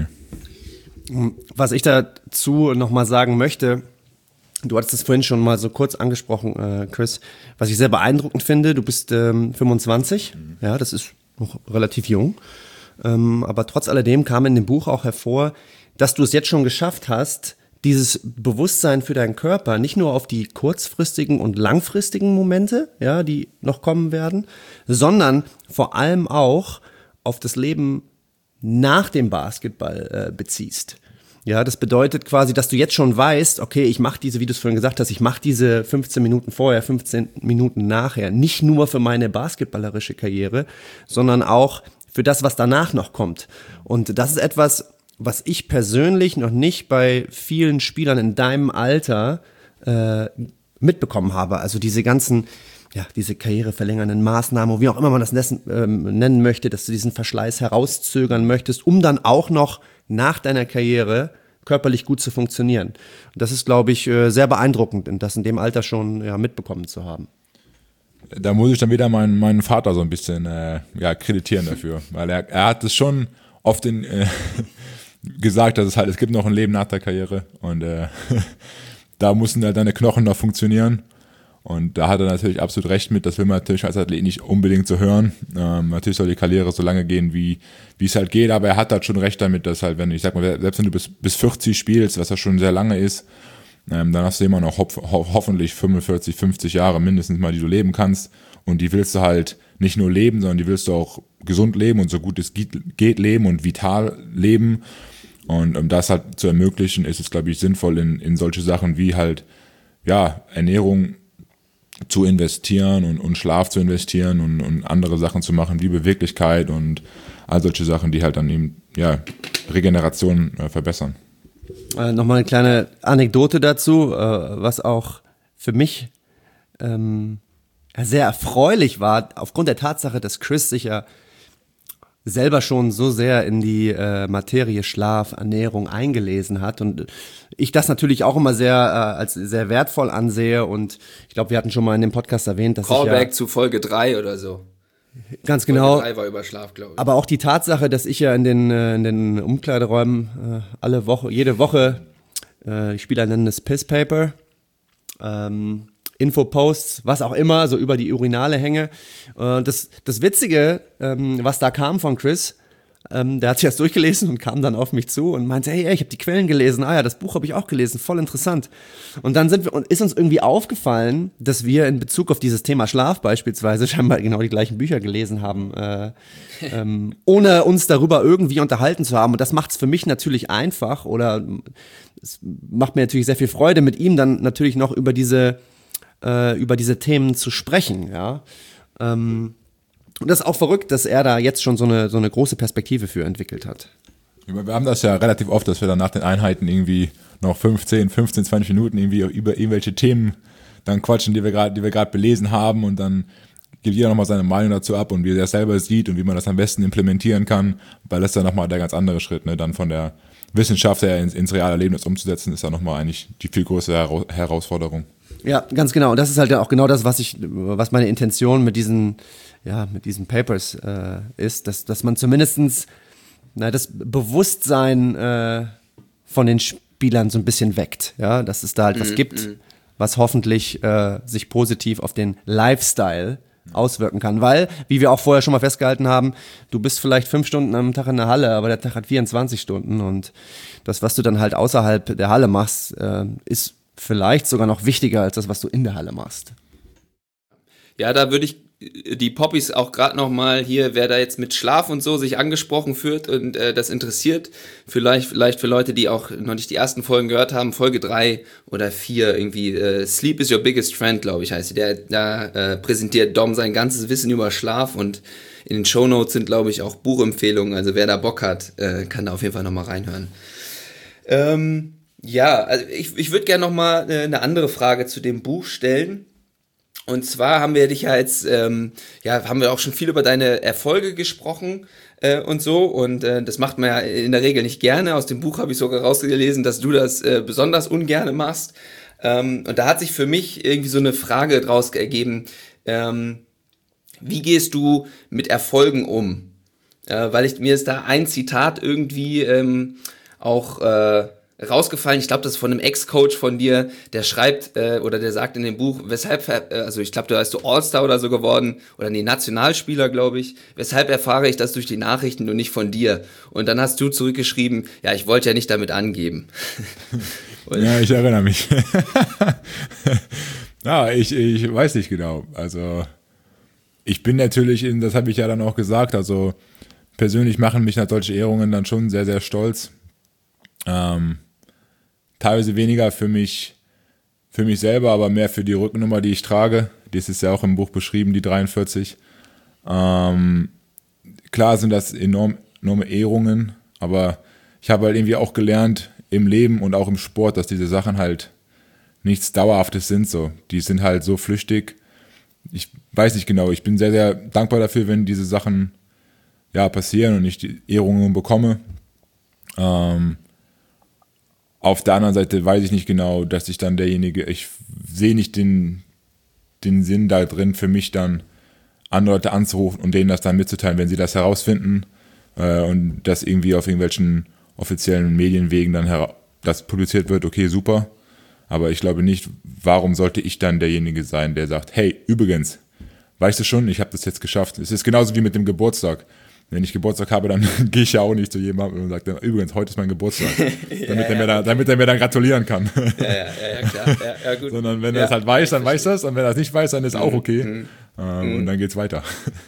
Nee. Was ich dazu nochmal sagen möchte, du hattest es vorhin schon mal so kurz angesprochen, äh, Chris, was ich sehr beeindruckend finde, du bist ähm, fünfundzwanzig, mhm. ja, das ist noch relativ jung, ähm, aber trotz alledem kam in dem Buch auch hervor, dass du es jetzt schon geschafft hast, dieses Bewusstsein für deinen Körper nicht nur auf die kurzfristigen und langfristigen Momente, ja, die noch kommen werden, sondern vor allem auch auf das Leben nach dem Basketball äh, beziehst. Ja, das bedeutet quasi, dass du jetzt schon weißt, okay, ich mache diese, wie du es vorhin gesagt hast, ich mache diese fünfzehn Minuten vorher, fünfzehn Minuten nachher, nicht nur für meine basketballerische Karriere, sondern auch für das, was danach noch kommt. Und das ist etwas, was ich persönlich noch nicht bei vielen Spielern in deinem Alter äh, mitbekommen habe. Also diese ganzen, ja, diese karriereverlängernden Maßnahmen, wie auch immer man das nessen, ähm, nennen möchte, dass du diesen Verschleiß herauszögern möchtest, um dann auch noch nach deiner Karriere körperlich gut zu funktionieren. Und das ist, glaube ich, sehr beeindruckend, das in dem Alter schon ja, mitbekommen zu haben. Da muss ich dann wieder meinen, meinen Vater so ein bisschen äh, ja, kreditieren dafür, weil er, er hat es schon oft in, äh, gesagt, dass es halt, es gibt noch ein Leben nach der Karriere und äh, da müssen halt deine Knochen noch funktionieren. Und da hat er natürlich absolut recht mit, das will man natürlich als Athlet nicht unbedingt so hören. Ähm, natürlich soll die Karriere so lange gehen, wie wie es halt geht, aber er hat halt schon recht damit, dass halt, wenn ich sag mal, selbst wenn du bis, bis vierzig spielst, was ja schon sehr lange ist, ähm, dann hast du immer noch ho ho hoffentlich fünfundvierzig, fünfzig Jahre mindestens mal, die du leben kannst. Und die willst du halt nicht nur leben, sondern die willst du auch gesund leben und so gut es geht leben und vital leben. Und um das halt zu ermöglichen, ist es, glaube ich, sinnvoll, in, in solche Sachen wie halt, ja, Ernährung zu investieren und, und Schlaf zu investieren und, und andere Sachen zu machen, wie Beweglichkeit und all solche Sachen, die halt dann eben, ja, Regeneration äh, verbessern. Äh, Nochmal eine kleine Anekdote dazu, äh, was auch für mich ähm, sehr erfreulich war, aufgrund der Tatsache, dass Chris sich ja selber schon so sehr in die äh, Materie Schlaf, Ernährung eingelesen hat und ich das natürlich auch immer sehr äh, als sehr wertvoll ansehe und ich glaube, wir hatten schon mal in dem Podcast erwähnt, dass Callback ich ja, zu Folge drei oder so. Ganz genau. Folge drei war über Schlaf, glaube ich. Aber auch die Tatsache, dass ich ja in den äh, in den Umkleideräumen äh, alle Woche, jede Woche, äh, die Spieler nennen es Piss Paper, ähm, Infoposts, was auch immer, so über die Urinale hänge. Äh, das, das Witzige, ähm, was da kam von Chris, ähm, der hat sich das durchgelesen und kam dann auf mich zu und meinte, hey, ey, ich habe die Quellen gelesen, ah ja, das Buch habe ich auch gelesen, voll interessant. Und dann sind wir, und ist uns irgendwie aufgefallen, dass wir in Bezug auf dieses Thema Schlaf beispielsweise scheinbar genau die gleichen Bücher gelesen haben, äh, ähm, ohne uns darüber irgendwie unterhalten zu haben. Und das macht es für mich natürlich einfach oder es macht mir natürlich sehr viel Freude, mit ihm dann natürlich noch über diese über diese Themen zu sprechen, ja. Ähm, und das ist auch verrückt, dass er da jetzt schon so eine, so eine große Perspektive für entwickelt hat. Wir haben das ja relativ oft, dass wir dann nach den Einheiten irgendwie noch fünfzehn, fünfzehn, zwanzig Minuten irgendwie über irgendwelche Themen dann quatschen, die wir gerade, die wir gerade belesen haben und dann gibt jeder nochmal seine Meinung dazu ab und wie er das selber sieht und wie man das am besten implementieren kann, weil das ist dann nochmal der ganz andere Schritt, ne, dann von der Wissenschaft her ins, ins reale Leben das umzusetzen, ist dann nochmal eigentlich die viel größere Herausforderung. Ja, ganz genau. Und das ist halt auch genau das, was ich, was meine Intention mit diesen, ja, mit diesen Papers äh, ist, dass, dass man zumindestens, na, das Bewusstsein äh, von den Spielern so ein bisschen weckt, ja, dass es da halt was gibt, was hoffentlich äh, sich positiv auf den Lifestyle auswirken kann, weil, wie wir auch vorher schon mal festgehalten haben, du bist vielleicht fünf Stunden am Tag in der Halle, aber der Tag hat vierundzwanzig Stunden und das, was du dann halt außerhalb der Halle machst, äh, ist vielleicht sogar noch wichtiger als das, was du in der Halle machst. Ja, da würde ich die Poppies auch gerade noch mal hier, wer da jetzt mit Schlaf und so sich angesprochen fühlt und äh, das interessiert, vielleicht vielleicht für Leute, die auch noch nicht die ersten Folgen gehört haben, Folge drei oder vier irgendwie, äh, Sleep is your biggest friend, glaube ich, heißt sie. Der, da äh, präsentiert Dom sein ganzes Wissen über Schlaf und in den Shownotes sind, glaube ich, auch Buchempfehlungen, also wer da Bock hat, äh, kann da auf jeden Fall noch mal reinhören. Ähm, ja, also ich, ich würde gerne noch mal äh, eine andere Frage zu dem Buch stellen. Und zwar haben wir dich ja jetzt, ähm, ja, haben wir auch schon viel über deine Erfolge gesprochen äh, und so. Und äh, das macht man ja in der Regel nicht gerne. Aus dem Buch habe ich sogar rausgelesen, dass du das äh, besonders ungerne machst. Ähm, und da hat sich für mich irgendwie so eine Frage draus ergeben. Ähm, wie gehst du mit Erfolgen um? Äh, weil ich mir ist da ein Zitat irgendwie ähm, auch äh, rausgefallen, ich glaube, das ist von einem Ex-Coach von dir, der schreibt äh, oder der sagt in dem Buch, weshalb, äh, also ich glaube, da bist du All-Star oder so geworden, oder nee, Nationalspieler, glaube ich, weshalb erfahre ich das durch die Nachrichten und nicht von dir? Und dann hast du zurückgeschrieben, ja, ich wollte ja nicht damit angeben. Ja, ich erinnere mich. Ja, ich, ich weiß nicht genau, also ich bin natürlich, in, das habe ich ja dann auch gesagt, also persönlich machen mich nach solche Ehrungen dann schon sehr, sehr stolz. Ähm, teilweise weniger für mich, für mich selber, aber mehr für die Rückennummer, die ich trage. Das ist ja auch im Buch beschrieben, die dreiundvierzig. Ähm, klar sind das enorm, enorme Ehrungen, aber ich habe halt irgendwie auch gelernt im Leben und auch im Sport, dass diese Sachen halt nichts Dauerhaftes sind. So, die sind halt so flüchtig. Ich weiß nicht genau. Ich bin sehr, sehr dankbar dafür, wenn diese Sachen ja passieren und ich die Ehrungen bekomme. Ähm, Auf der anderen Seite weiß ich nicht genau, dass ich dann derjenige, ich sehe nicht den, den Sinn da drin für mich dann, andere Leute anzurufen und denen das dann mitzuteilen, wenn sie das herausfinden äh, und das irgendwie auf irgendwelchen offiziellen Medienwegen dann hera- das publiziert wird, okay, super. Aber ich glaube nicht, warum sollte ich dann derjenige sein, der sagt, hey, übrigens, weißt du schon, ich habe das jetzt geschafft. Es ist genauso wie mit dem Geburtstag. Wenn ich Geburtstag habe, dann gehe ich ja auch nicht zu jemandem und sage, übrigens, heute ist mein Geburtstag, damit, ja, er, mir ja. da, damit er mir dann gratulieren kann. Ja, ja, ja, klar. Ja, ja, gut. Sondern wenn ja, er es halt weiß, dann weiß er es, und wenn er es nicht weiß, dann ist mhm. auch okay. Mhm. Ähm, mhm. Und dann geht's weiter.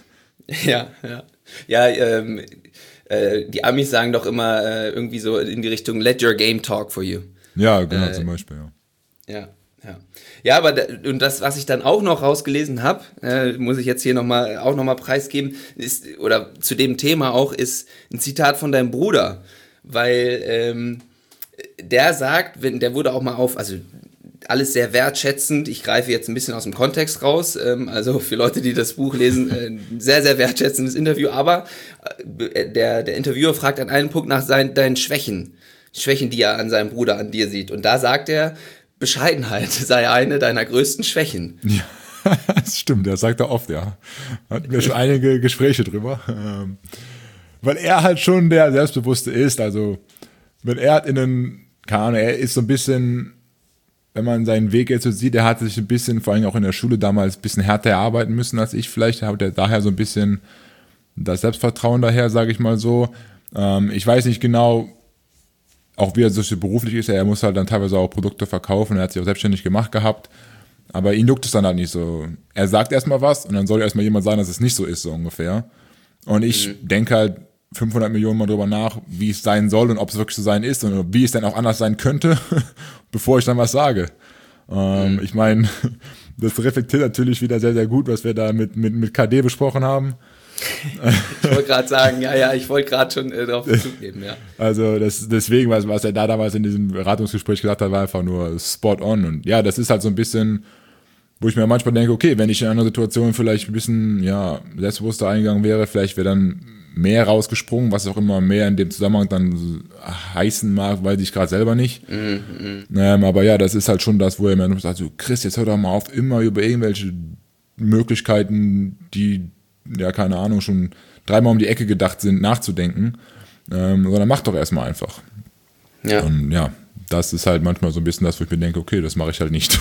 Ja, ja. Ja, ähm, äh, die Amis sagen doch immer äh, irgendwie so in die Richtung, let your game talk for you. Ja, genau, äh, zum Beispiel, ja. Ja, ja. Ja, aber da, und das, was ich dann auch noch rausgelesen habe, äh, muss ich jetzt hier noch mal, auch nochmal preisgeben, ist, oder zu dem Thema auch, ist ein Zitat von deinem Bruder, weil ähm, der sagt, wenn, der wurde auch mal auf, also alles sehr wertschätzend, ich greife jetzt ein bisschen aus dem Kontext raus, ähm, also für Leute, die das Buch lesen, äh, sehr, sehr wertschätzendes Interview, aber äh, der, der Interviewer fragt an einem Punkt nach seinen, deinen Schwächen, Schwächen, die er an seinem Bruder, an dir sieht, und da sagt er, Bescheidenheit sei eine deiner größten Schwächen. Ja, das stimmt, das sagt er oft, ja. Hatten wir schon einige Gespräche drüber. Ähm, weil er halt schon der Selbstbewusste ist, also wenn er hat in einen, keine Ahnung, er ist so ein bisschen, wenn man seinen Weg jetzt so sieht, er hat sich ein bisschen, vor allem auch in der Schule damals, ein bisschen härter erarbeiten müssen als ich vielleicht, hat er daher so ein bisschen das Selbstvertrauen daher, sage ich mal so. Ähm, ich weiß nicht genau, auch wie er so beruflich ist, er muss halt dann teilweise auch Produkte verkaufen, er hat sich auch selbstständig gemacht gehabt, aber ihn juckt es dann halt nicht so. Er sagt erstmal was und dann soll erstmal jemand sagen, dass es nicht so ist, so ungefähr. Und ich mhm. denke halt fünfhundert Millionen Mal drüber nach, wie es sein soll und ob es wirklich so sein ist und wie es dann auch anders sein könnte, bevor ich dann was sage. Ähm, mhm. Ich meine, das reflektiert natürlich wieder sehr, sehr gut, was wir da mit, mit, mit K D besprochen haben. Ich wollte gerade sagen, ja, ja, ich wollte gerade schon äh, darauf Bezug nehmen, ja. Also das, deswegen, was, was er da damals in diesem Beratungsgespräch gesagt hat, war einfach nur spot on. Und ja, das ist halt so ein bisschen, wo ich mir manchmal denke, okay, wenn ich in einer Situation vielleicht ein bisschen ja, selbstbewusster eingegangen wäre, vielleicht wäre dann mehr rausgesprungen, was auch immer mehr in dem Zusammenhang dann heißen mag, weiß ich gerade selber nicht. Mhm, ähm, aber ja, das ist halt schon das, wo er mir sagt, so, Chris, jetzt hör doch mal auf, immer über irgendwelche Möglichkeiten, die ja, keine Ahnung, schon dreimal um die Ecke gedacht sind, nachzudenken, ähm, sondern mach doch erstmal einfach. Ja. Und ja, das ist halt manchmal so ein bisschen das, wo ich mir denke, okay, das mache ich halt nicht.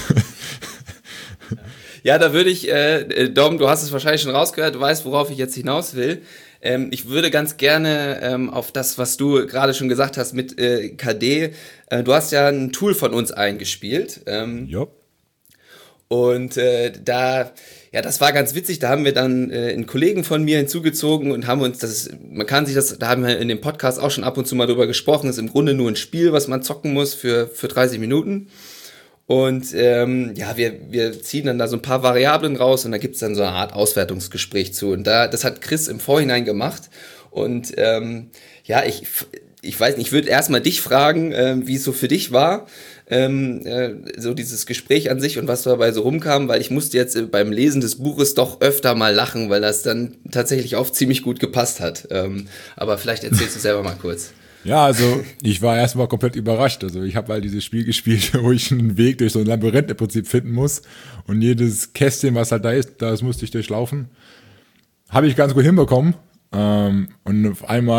Ja, da würde ich, äh, Dom, du hast es wahrscheinlich schon rausgehört, du weißt, worauf ich jetzt hinaus will. Ähm, ich würde ganz gerne ähm, auf das, was du gerade schon gesagt hast mit äh, K D, äh, du hast ja ein Tool von uns eingespielt. Ähm, ja. Und äh, da, ja, das war ganz witzig, da haben wir dann äh, einen Kollegen von mir hinzugezogen und haben uns, das ist, man kann sich das, da haben wir in dem Podcast auch schon ab und zu mal drüber gesprochen, das ist im Grunde nur ein Spiel, was man zocken muss für, für dreißig Minuten. Und ähm, ja, wir, wir ziehen dann da so ein paar Variablen raus und da gibt's dann so eine Art Auswertungsgespräch zu. Und da, das hat Chris im Vorhinein gemacht. Und ähm, ja, ich, ich weiß nicht, ich würde erstmal dich fragen, äh, wie es so für dich war, ähm, äh, so dieses Gespräch an sich und was dabei so rumkam, weil ich musste jetzt äh, beim Lesen des Buches doch öfter mal lachen, weil das dann tatsächlich auch ziemlich gut gepasst hat. Ähm, aber vielleicht erzählst du selber mal kurz. Ja, also ich war erstmal komplett überrascht. Also ich habe halt dieses Spiel gespielt, wo ich einen Weg durch so ein Labyrinth im Prinzip finden muss. Und jedes Kästchen, was halt da ist, das musste ich durchlaufen. Habe ich ganz gut hinbekommen. Ähm, und auf einmal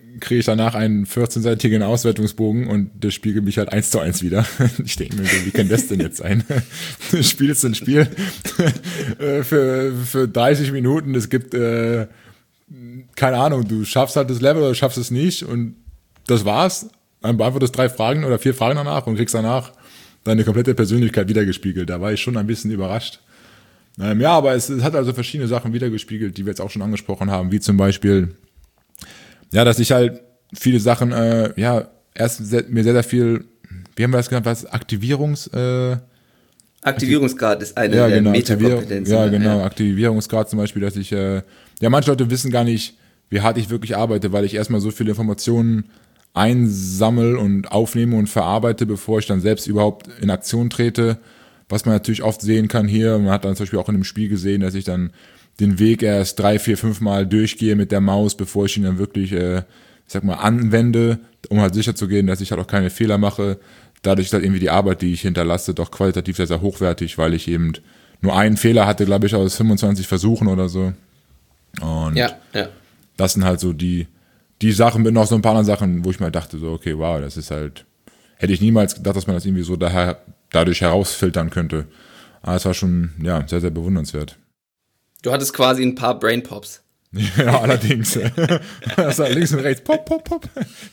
kriege ich danach einen vierzehnseitigen Auswertungsbogen und der spiegelt mich halt eins zu eins wieder. Ich denke mir, wie kann das denn jetzt sein? Du spielst ein Spiel für, für dreißig Minuten, es gibt, äh, keine Ahnung, du schaffst halt das Level oder schaffst es nicht und das war's. Dann beantwortest drei Fragen oder vier Fragen danach und kriegst danach deine komplette Persönlichkeit wiedergespiegelt. Da war ich schon ein bisschen überrascht. Ähm, ja, aber es, es hat also verschiedene Sachen wiedergespiegelt, die wir jetzt auch schon angesprochen haben, wie zum Beispiel, ja, dass ich halt viele Sachen, äh, ja, erst sehr, mir sehr, sehr viel, wie haben wir das genannt, was, Aktivierungs, äh, Aktivierungsgrad ist eine ja, der genau, Metakompetenzen. Ja, genau, ja. Aktivierungsgrad zum Beispiel, dass ich, äh, ja, manche Leute wissen gar nicht, wie hart ich wirklich arbeite, weil ich erstmal so viele Informationen einsammel und aufnehme und verarbeite, bevor ich dann selbst überhaupt in Aktion trete, was man natürlich oft sehen kann hier. Man hat dann zum Beispiel auch in dem Spiel gesehen, dass ich dann den Weg erst drei, vier, fünf Mal durchgehe mit der Maus, bevor ich ihn dann wirklich, äh, ich sag mal, anwende, um halt sicher zu gehen, dass ich halt auch keine Fehler mache. Dadurch ist halt irgendwie die Arbeit, die ich hinterlasse, doch qualitativ sehr, sehr hochwertig, weil ich eben nur einen Fehler hatte, glaube ich, aus fünfundzwanzig Versuchen oder so. Und ja, ja. das sind halt so die, die Sachen mit noch so ein paar anderen Sachen, wo ich mir dachte, so, okay, wow, das ist halt, hätte ich niemals gedacht, dass man das irgendwie so daher, dadurch herausfiltern könnte. Aber es war schon, ja, sehr, sehr bewundernswert. Du hattest quasi ein paar Brain Pops. Ja, allerdings. Das war links und rechts, pop, pop, pop.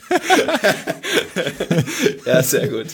Ja, sehr gut.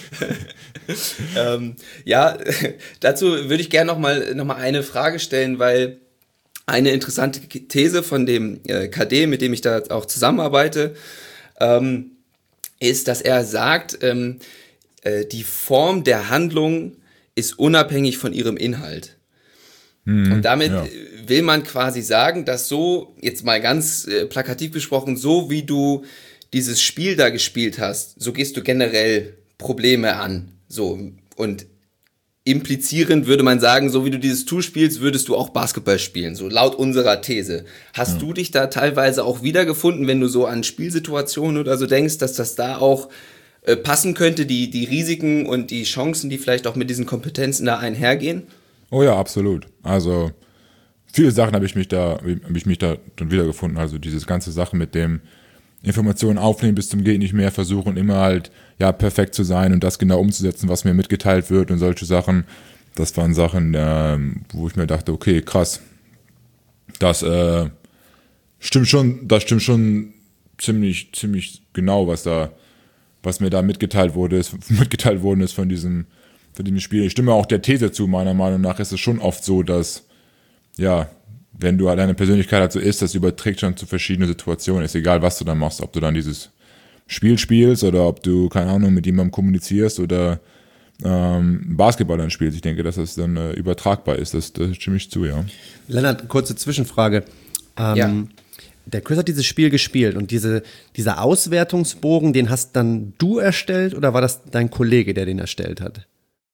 ähm, ja, dazu würde ich gerne noch mal, noch mal eine Frage stellen, weil eine interessante These von dem äh, K D, mit dem ich da auch zusammenarbeite, ähm, ist, dass er sagt, ähm, äh, die Form der Handlung ist unabhängig von ihrem Inhalt. Hm, und damit ja. will man quasi sagen, dass so, jetzt mal ganz äh, plakativ besprochen, so wie du dieses Spiel da gespielt hast, so gehst du generell Probleme an. So, und implizierend würde man sagen, so wie du dieses Tool spielst, würdest du auch Basketball spielen, so laut unserer These. Hast ja. du dich da teilweise auch wiedergefunden, wenn du so an Spielsituationen oder so denkst, dass das da auch äh, passen könnte, die, die Risiken und die Chancen, die vielleicht auch mit diesen Kompetenzen da einhergehen? Oh ja, absolut. Also viele Sachen habe ich mich da, habe ich mich da dann wiedergefunden. Also dieses ganze Sache mit dem Informationen aufnehmen bis zum geht nicht mehr, versuchen immer halt ja perfekt zu sein und das genau umzusetzen, was mir mitgeteilt wird und solche Sachen. Das waren Sachen, ähm, wo ich mir dachte, okay, krass, das äh, stimmt schon, das stimmt schon ziemlich, ziemlich genau, was da, was mir da mitgeteilt wurde, ist, mitgeteilt worden ist von diesem, von diesem Spiel. Ich stimme auch der These zu. Meiner Meinung nach ist es schon oft so, dass ja wenn du deine Persönlichkeit halt so ist, das überträgt schon zu verschiedenen Situationen. Ist egal, was du dann machst, ob du dann dieses Spiel spielst oder ob du, keine Ahnung, mit jemandem kommunizierst oder ähm, Basketball dann spielst. Ich denke, dass das dann äh, übertragbar ist. Das, das stimme ich zu, ja. Lennart, kurze Zwischenfrage. Ähm, ja. Der Chris hat dieses Spiel gespielt und diese, dieser Auswertungsbogen, den hast dann du erstellt oder war das dein Kollege, der den erstellt hat?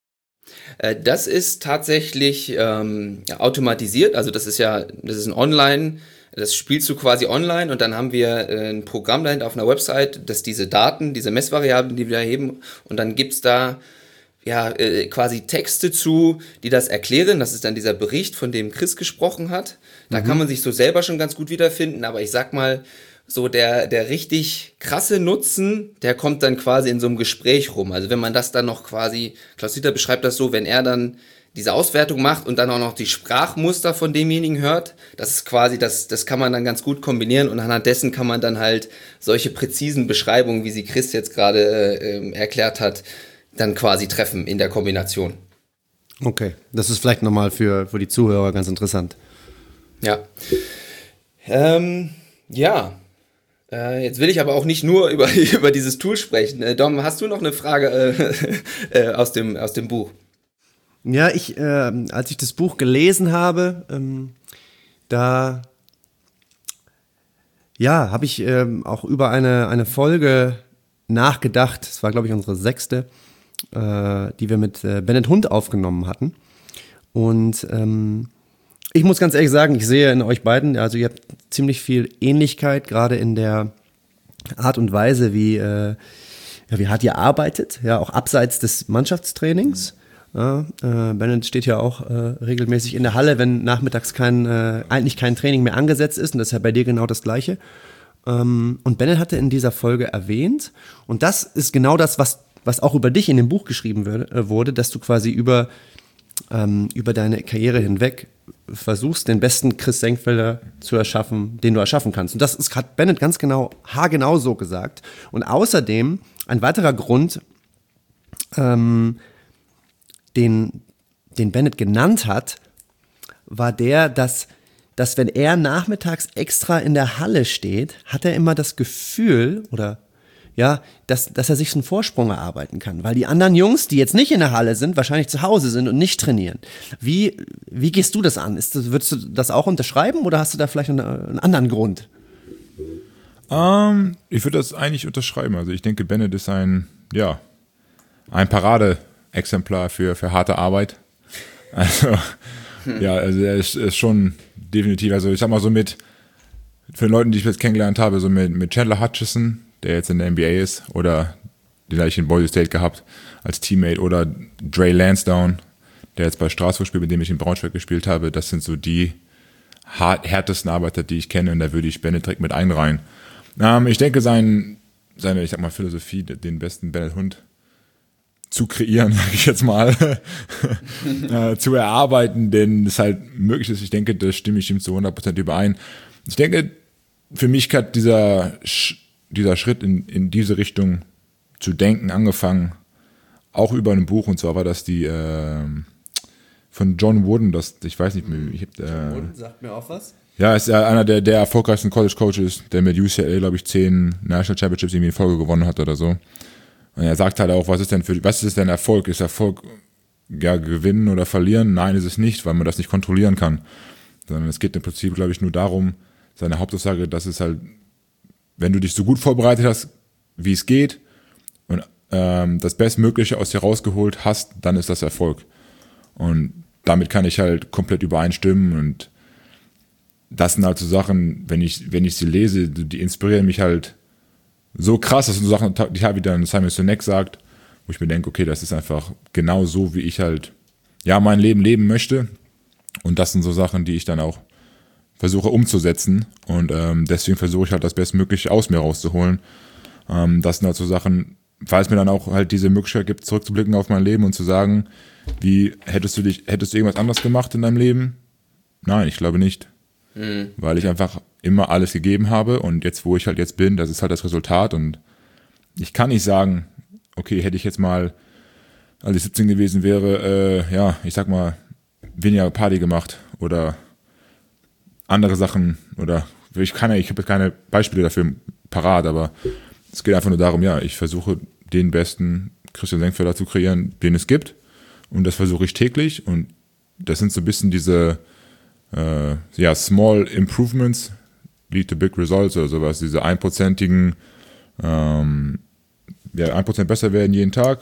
Das ist tatsächlich ähm, automatisiert, also das ist ja, das ist ein Online, das spielst du quasi online und dann haben wir äh, ein Programm dahinter auf einer Website, das diese Daten, diese Messvariablen, die wir erheben und dann gibt's da ja äh, quasi Texte zu, die das erklären, das ist dann dieser Bericht, von dem Chris gesprochen hat, da mhm. kann man sich so selber schon ganz gut wiederfinden, aber ich sag mal, so der, der richtig krasse Nutzen, der kommt dann quasi in so einem Gespräch rum. Also wenn man das dann noch quasi, Klaus-Dieter beschreibt das so, wenn er dann diese Auswertung macht und dann auch noch die Sprachmuster von demjenigen hört, das ist quasi, das, das kann man dann ganz gut kombinieren und anhand dessen kann man dann halt solche präzisen Beschreibungen, wie sie Chris jetzt gerade äh, erklärt hat, dann quasi treffen in der Kombination. Okay, das ist vielleicht nochmal für, für die Zuhörer ganz interessant. Ja. Ähm, ja. Jetzt will ich aber auch nicht nur über, über dieses Tool sprechen. Dom, hast du noch eine Frage äh, äh, aus dem, aus dem Buch? Ja, ich, äh, als ich das Buch gelesen habe, ähm, da ja, habe ich ähm, auch über eine, eine Folge nachgedacht. Das war, glaube ich, unsere sechste, äh, die wir mit äh, Bennett Hund aufgenommen hatten. Und ähm, ich muss ganz ehrlich sagen, ich sehe in euch beiden, also ihr habt ziemlich viel Ähnlichkeit, gerade in der Art und Weise, wie, äh, ja, wie hart ihr arbeitet, ja, auch abseits des Mannschaftstrainings. Ja, äh, Bennett steht ja auch äh, regelmäßig in der Halle, wenn nachmittags kein, äh, eigentlich kein Training mehr angesetzt ist, und das ist ja bei dir genau das Gleiche. Ähm, und Bennett hatte in dieser Folge erwähnt, und das ist genau das, was, was auch über dich in dem Buch geschrieben würde, äh, wurde, dass du quasi über, ähm, über deine Karriere hinweg versuchst, den besten Chris Senkfelder zu erschaffen, den du erschaffen kannst. Und das ist, hat Bennett ganz genau, haargenau so gesagt. Und außerdem ein weiterer Grund, ähm, den, den Bennett genannt hat, war der, dass, dass wenn er nachmittags extra in der Halle steht, hat er immer das Gefühl, oder ja, dass, dass er sich einen Vorsprung erarbeiten kann. Weil die anderen Jungs, die jetzt nicht in der Halle sind, wahrscheinlich zu Hause sind und nicht trainieren. Wie, wie gehst du das an? Ist das, würdest du das auch unterschreiben oder hast du da vielleicht einen, einen anderen Grund? Um, ich würde das eigentlich unterschreiben. Also ich denke, Bennett ist ein, ja, ein Paradeexemplar für, für harte Arbeit. Also, hm. ja, also er ist, ist schon definitiv, also ich sag mal so mit, für den Leuten, die ich jetzt kennengelernt habe, so mit, mit Chandler Hutchison, der jetzt in der N B A ist, oder den habe ich in Boise State gehabt als Teammate, oder Dre Lansdowne, der jetzt bei Straßburg spielt, mit dem ich in Braunschweig gespielt habe. Das sind so die hart, härtesten Arbeiter, die ich kenne, und da würde ich Bennett direkt mit einreihen. Ähm, ich denke, sein, seine, ich sag mal, Philosophie, den besten Bennett Hund zu kreieren, sage ich jetzt mal, äh, zu erarbeiten, denn es halt möglich ist. Ich denke, da stimme ich ihm zu hundert Prozent überein. Ich denke, für mich hat dieser, dieser Schritt in, in diese Richtung zu denken angefangen, auch über ein Buch, und zwar war das die äh, von John Wooden, das, ich weiß nicht mehr, ich hab, äh, John Wooden sagt mir auch was. Ja, ist ja einer der, der erfolgreichsten College-Coaches, der mit U C L A, glaube ich, zehn National Championships irgendwie in Folge gewonnen hat oder so. Und er sagt halt auch, was ist denn für, was ist denn Erfolg? Ist Erfolg, ja, gewinnen oder verlieren? Nein, ist es nicht, weil man das nicht kontrollieren kann. Sondern es geht im Prinzip, glaube ich, nur darum, seine Hauptaussage, dass es halt, wenn du dich so gut vorbereitet hast, wie es geht, und ähm, das Bestmögliche aus dir rausgeholt hast, dann ist das Erfolg. Und damit kann ich halt komplett übereinstimmen, und das sind halt so Sachen, wenn ich, wenn ich sie lese, die inspirieren mich halt so krass. Das sind so Sachen, die halt wieder Simon Sinek sagt, wo ich mir denke, okay, das ist einfach genau so, wie ich halt, ja, mein Leben leben möchte. Und das sind so Sachen, die ich dann auch versuche umzusetzen. Und ähm, deswegen versuche ich halt das Bestmögliche aus mir rauszuholen. Ähm, das sind halt so Sachen, weil es mir dann auch halt diese Möglichkeit gibt, zurückzublicken auf mein Leben und zu sagen, wie hättest du dich, hättest du irgendwas anderes gemacht in deinem Leben? Nein, ich glaube nicht. Mhm. Weil ich einfach immer alles gegeben habe, und jetzt, wo ich halt jetzt bin, das ist halt das Resultat, und ich kann nicht sagen, okay, hätte ich jetzt mal, als ich siebzehn gewesen wäre, äh, ja, ich sag mal, weniger Party gemacht oder andere Sachen, oder ich kann ja, ich habe keine Beispiele dafür parat, aber es geht einfach nur darum, ja, ich versuche den besten Christian Senkfelder zu kreieren, den es gibt, und das versuche ich täglich, und das sind so ein bisschen diese äh, ja, small improvements lead to big results oder sowas, diese einprozentigen, ähm, ja, ein Prozent besser werden jeden Tag,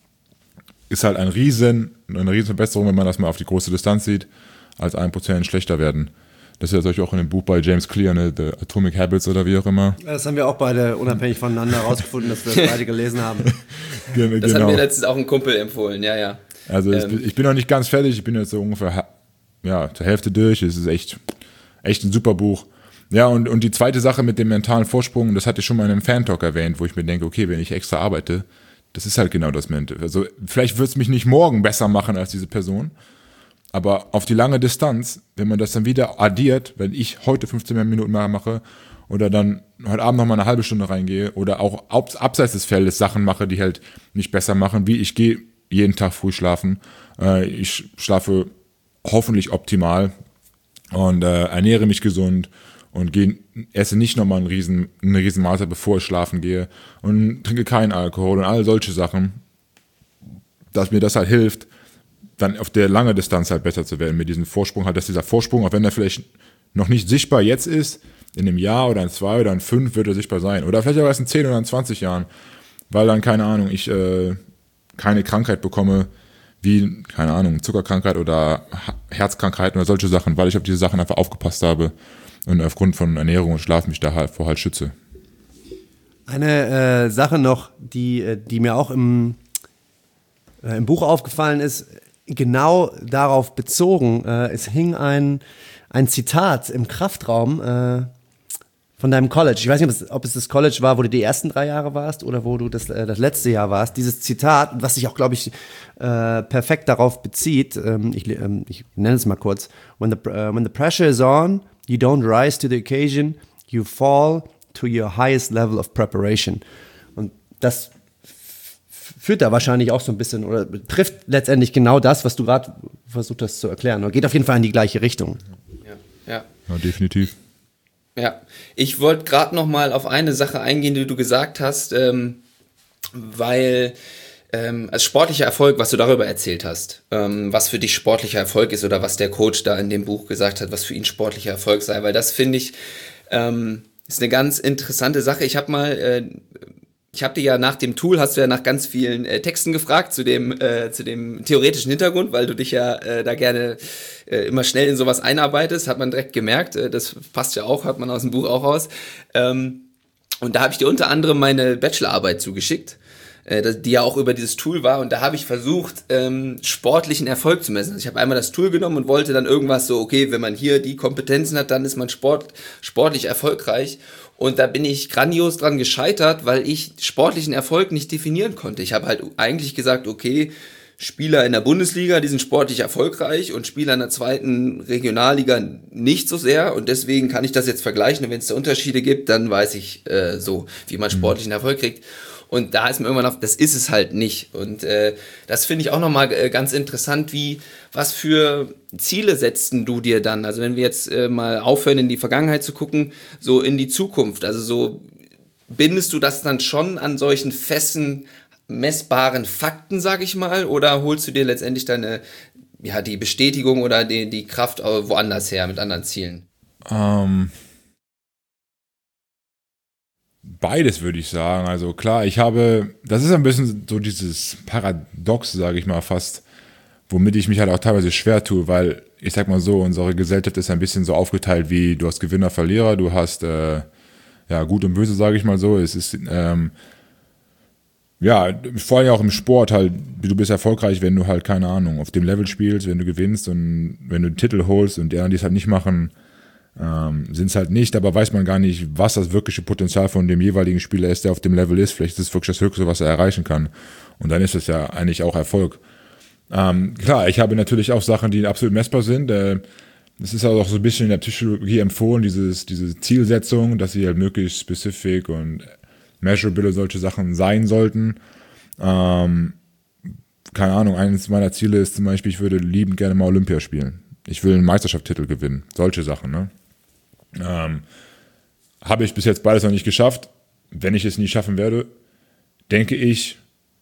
ist halt ein riesen, eine riesen Verbesserung, wenn man das mal auf die große Distanz sieht, als ein Prozent schlechter werden. Das ist ja solch auch in dem Buch bei James Clear, ne, The Atomic Habits oder wie auch immer. Das haben wir auch beide unabhängig voneinander herausgefunden, dass wir das beide gelesen haben. Genau. Das hat mir letztens auch ein Kumpel empfohlen, ja, ja. Also ähm. ich bin noch nicht ganz fertig, ich bin jetzt so ungefähr ja, zur Hälfte durch. Es ist echt, echt ein super Buch. Ja, und, und die zweite Sache mit dem mentalen Vorsprung, das hatte ich schon mal in einem Fan-Talk erwähnt, wo ich mir denke, okay, wenn ich extra arbeite, das ist halt genau das Mente. Also vielleicht wird es mich nicht morgen besser machen als diese Person, aber auf die lange Distanz, wenn man das dann wieder addiert, wenn ich heute fünfzehn Minuten mehr mache oder dann heute Abend noch mal eine halbe Stunde reingehe oder auch abseits des Feldes Sachen mache, die halt nicht besser machen, wie ich gehe jeden Tag früh schlafen, äh, ich schlafe hoffentlich optimal und äh, ernähre mich gesund und gehe, esse nicht nochmal einen riesen, eine riesen Mahlzeit, bevor ich schlafen gehe, und trinke keinen Alkohol und all solche Sachen, dass mir das halt hilft, dann auf der langen Distanz halt besser zu werden, mit diesem Vorsprung halt, dass dieser Vorsprung, auch wenn er vielleicht noch nicht sichtbar jetzt ist, in einem Jahr oder in zwei oder in fünf wird er sichtbar sein. Oder vielleicht auch erst in zehn oder in zwanzig Jahren, weil dann, keine Ahnung, ich äh, keine Krankheit bekomme, wie, keine Ahnung, Zuckerkrankheit oder Herzkrankheiten oder solche Sachen, weil ich auf diese Sachen einfach aufgepasst habe und aufgrund von Ernährung und Schlaf mich da halt vor halt schütze. Eine äh, Sache noch, die, die mir auch im, äh, im Buch aufgefallen ist, genau darauf bezogen, äh, es hing ein, ein Zitat im Kraftraum äh, von deinem College. Ich weiß nicht, ob es, ob es das College war, wo du die ersten drei Jahre warst oder wo du das, äh, das letzte Jahr warst. Dieses Zitat, was sich auch, glaube ich, äh, perfekt darauf bezieht. Ähm, ich, ähm, ich nenne es mal kurz. When the, uh, when the pressure is on, you don't rise to the occasion, you fall to your highest level of preparation. Und das f- führt da wahrscheinlich auch so ein bisschen oder trifft letztendlich genau das, was du gerade versucht hast zu erklären. Oder geht auf jeden Fall in die gleiche Richtung. Ja, ja. Ja, definitiv. Ja, ich wollte gerade noch mal auf eine Sache eingehen, die du gesagt hast, ähm, weil ähm, als sportlicher Erfolg, was du darüber erzählt hast, ähm, was für dich sportlicher Erfolg ist oder was der Coach da in dem Buch gesagt hat, was für ihn sportlicher Erfolg sei, weil das finde ich ähm, ist eine ganz interessante Sache. Ich habe mal äh, Ich habe dir ja nach dem Tool, hast du ja nach ganz vielen äh, Texten gefragt zu dem äh, zu dem theoretischen Hintergrund, weil du dich ja äh, da gerne äh, immer schnell in sowas einarbeitest, hat man direkt gemerkt, äh, das passt ja auch, hat man aus dem Buch auch raus. Ähm, und da habe ich dir unter anderem meine Bachelorarbeit zugeschickt, äh, die ja auch über dieses Tool war, und da habe ich versucht, ähm, sportlichen Erfolg zu messen. Also ich habe einmal das Tool genommen und wollte dann irgendwas so, okay, wenn man hier die Kompetenzen hat, dann ist man sport, sportlich erfolgreich. Und da bin ich grandios dran gescheitert, weil ich sportlichen Erfolg nicht definieren konnte. Ich habe halt eigentlich gesagt, okay, Spieler in der Bundesliga, die sind sportlich erfolgreich, und Spieler in der zweiten Regionalliga nicht so sehr, und deswegen kann ich das jetzt vergleichen, und wenn es da Unterschiede gibt, dann weiß ich äh, so, wie man sportlichen Erfolg kriegt. Und da ist mir irgendwann auf, das ist es halt nicht. Und äh, das finde ich auch nochmal äh, ganz interessant, wie, was für Ziele setzten du dir dann? Also wenn wir jetzt äh, mal aufhören, in die Vergangenheit zu gucken, so in die Zukunft. Also so bindest du das dann schon an solchen festen, messbaren Fakten, sag ich mal, oder holst du dir letztendlich deine, ja, die Bestätigung oder die, die Kraft woanders her mit anderen Zielen? Ähm... Beides würde ich sagen. Also klar, ich habe, das ist ein bisschen so dieses Paradox, sage ich mal fast, womit ich mich halt auch teilweise schwer tue, weil ich sag mal so, unsere Gesellschaft ist ein bisschen so aufgeteilt wie, du hast Gewinner, Verlierer, du hast äh, ja Gut und Böse, sage ich mal so. Es ist ähm, ja, vor allem auch im Sport halt, du bist erfolgreich, wenn du halt, keine Ahnung, auf dem Level spielst, wenn du gewinnst und wenn du einen Titel holst, und die anderen, die es halt nicht machen, Ähm, sind es halt nicht, aber weiß man gar nicht, was das wirkliche Potenzial von dem jeweiligen Spieler ist, der auf dem Level ist. Vielleicht ist es wirklich das Höchste, was er erreichen kann. Und dann ist es ja eigentlich auch Erfolg. Ähm, klar, ich habe natürlich auch Sachen, die absolut messbar sind. Äh, das ist auch so ein bisschen in der Psychologie empfohlen, dieses, diese Zielsetzung, dass sie halt möglichst specific und measurable solche Sachen sein sollten. Ähm, keine Ahnung, eines meiner Ziele ist zum Beispiel, ich würde liebend gerne mal Olympia spielen. Ich will einen Meisterschaftstitel gewinnen. Solche Sachen, ne? Ähm, habe ich bis jetzt beides noch nicht geschafft. Wenn ich es nie schaffen werde, denke ich,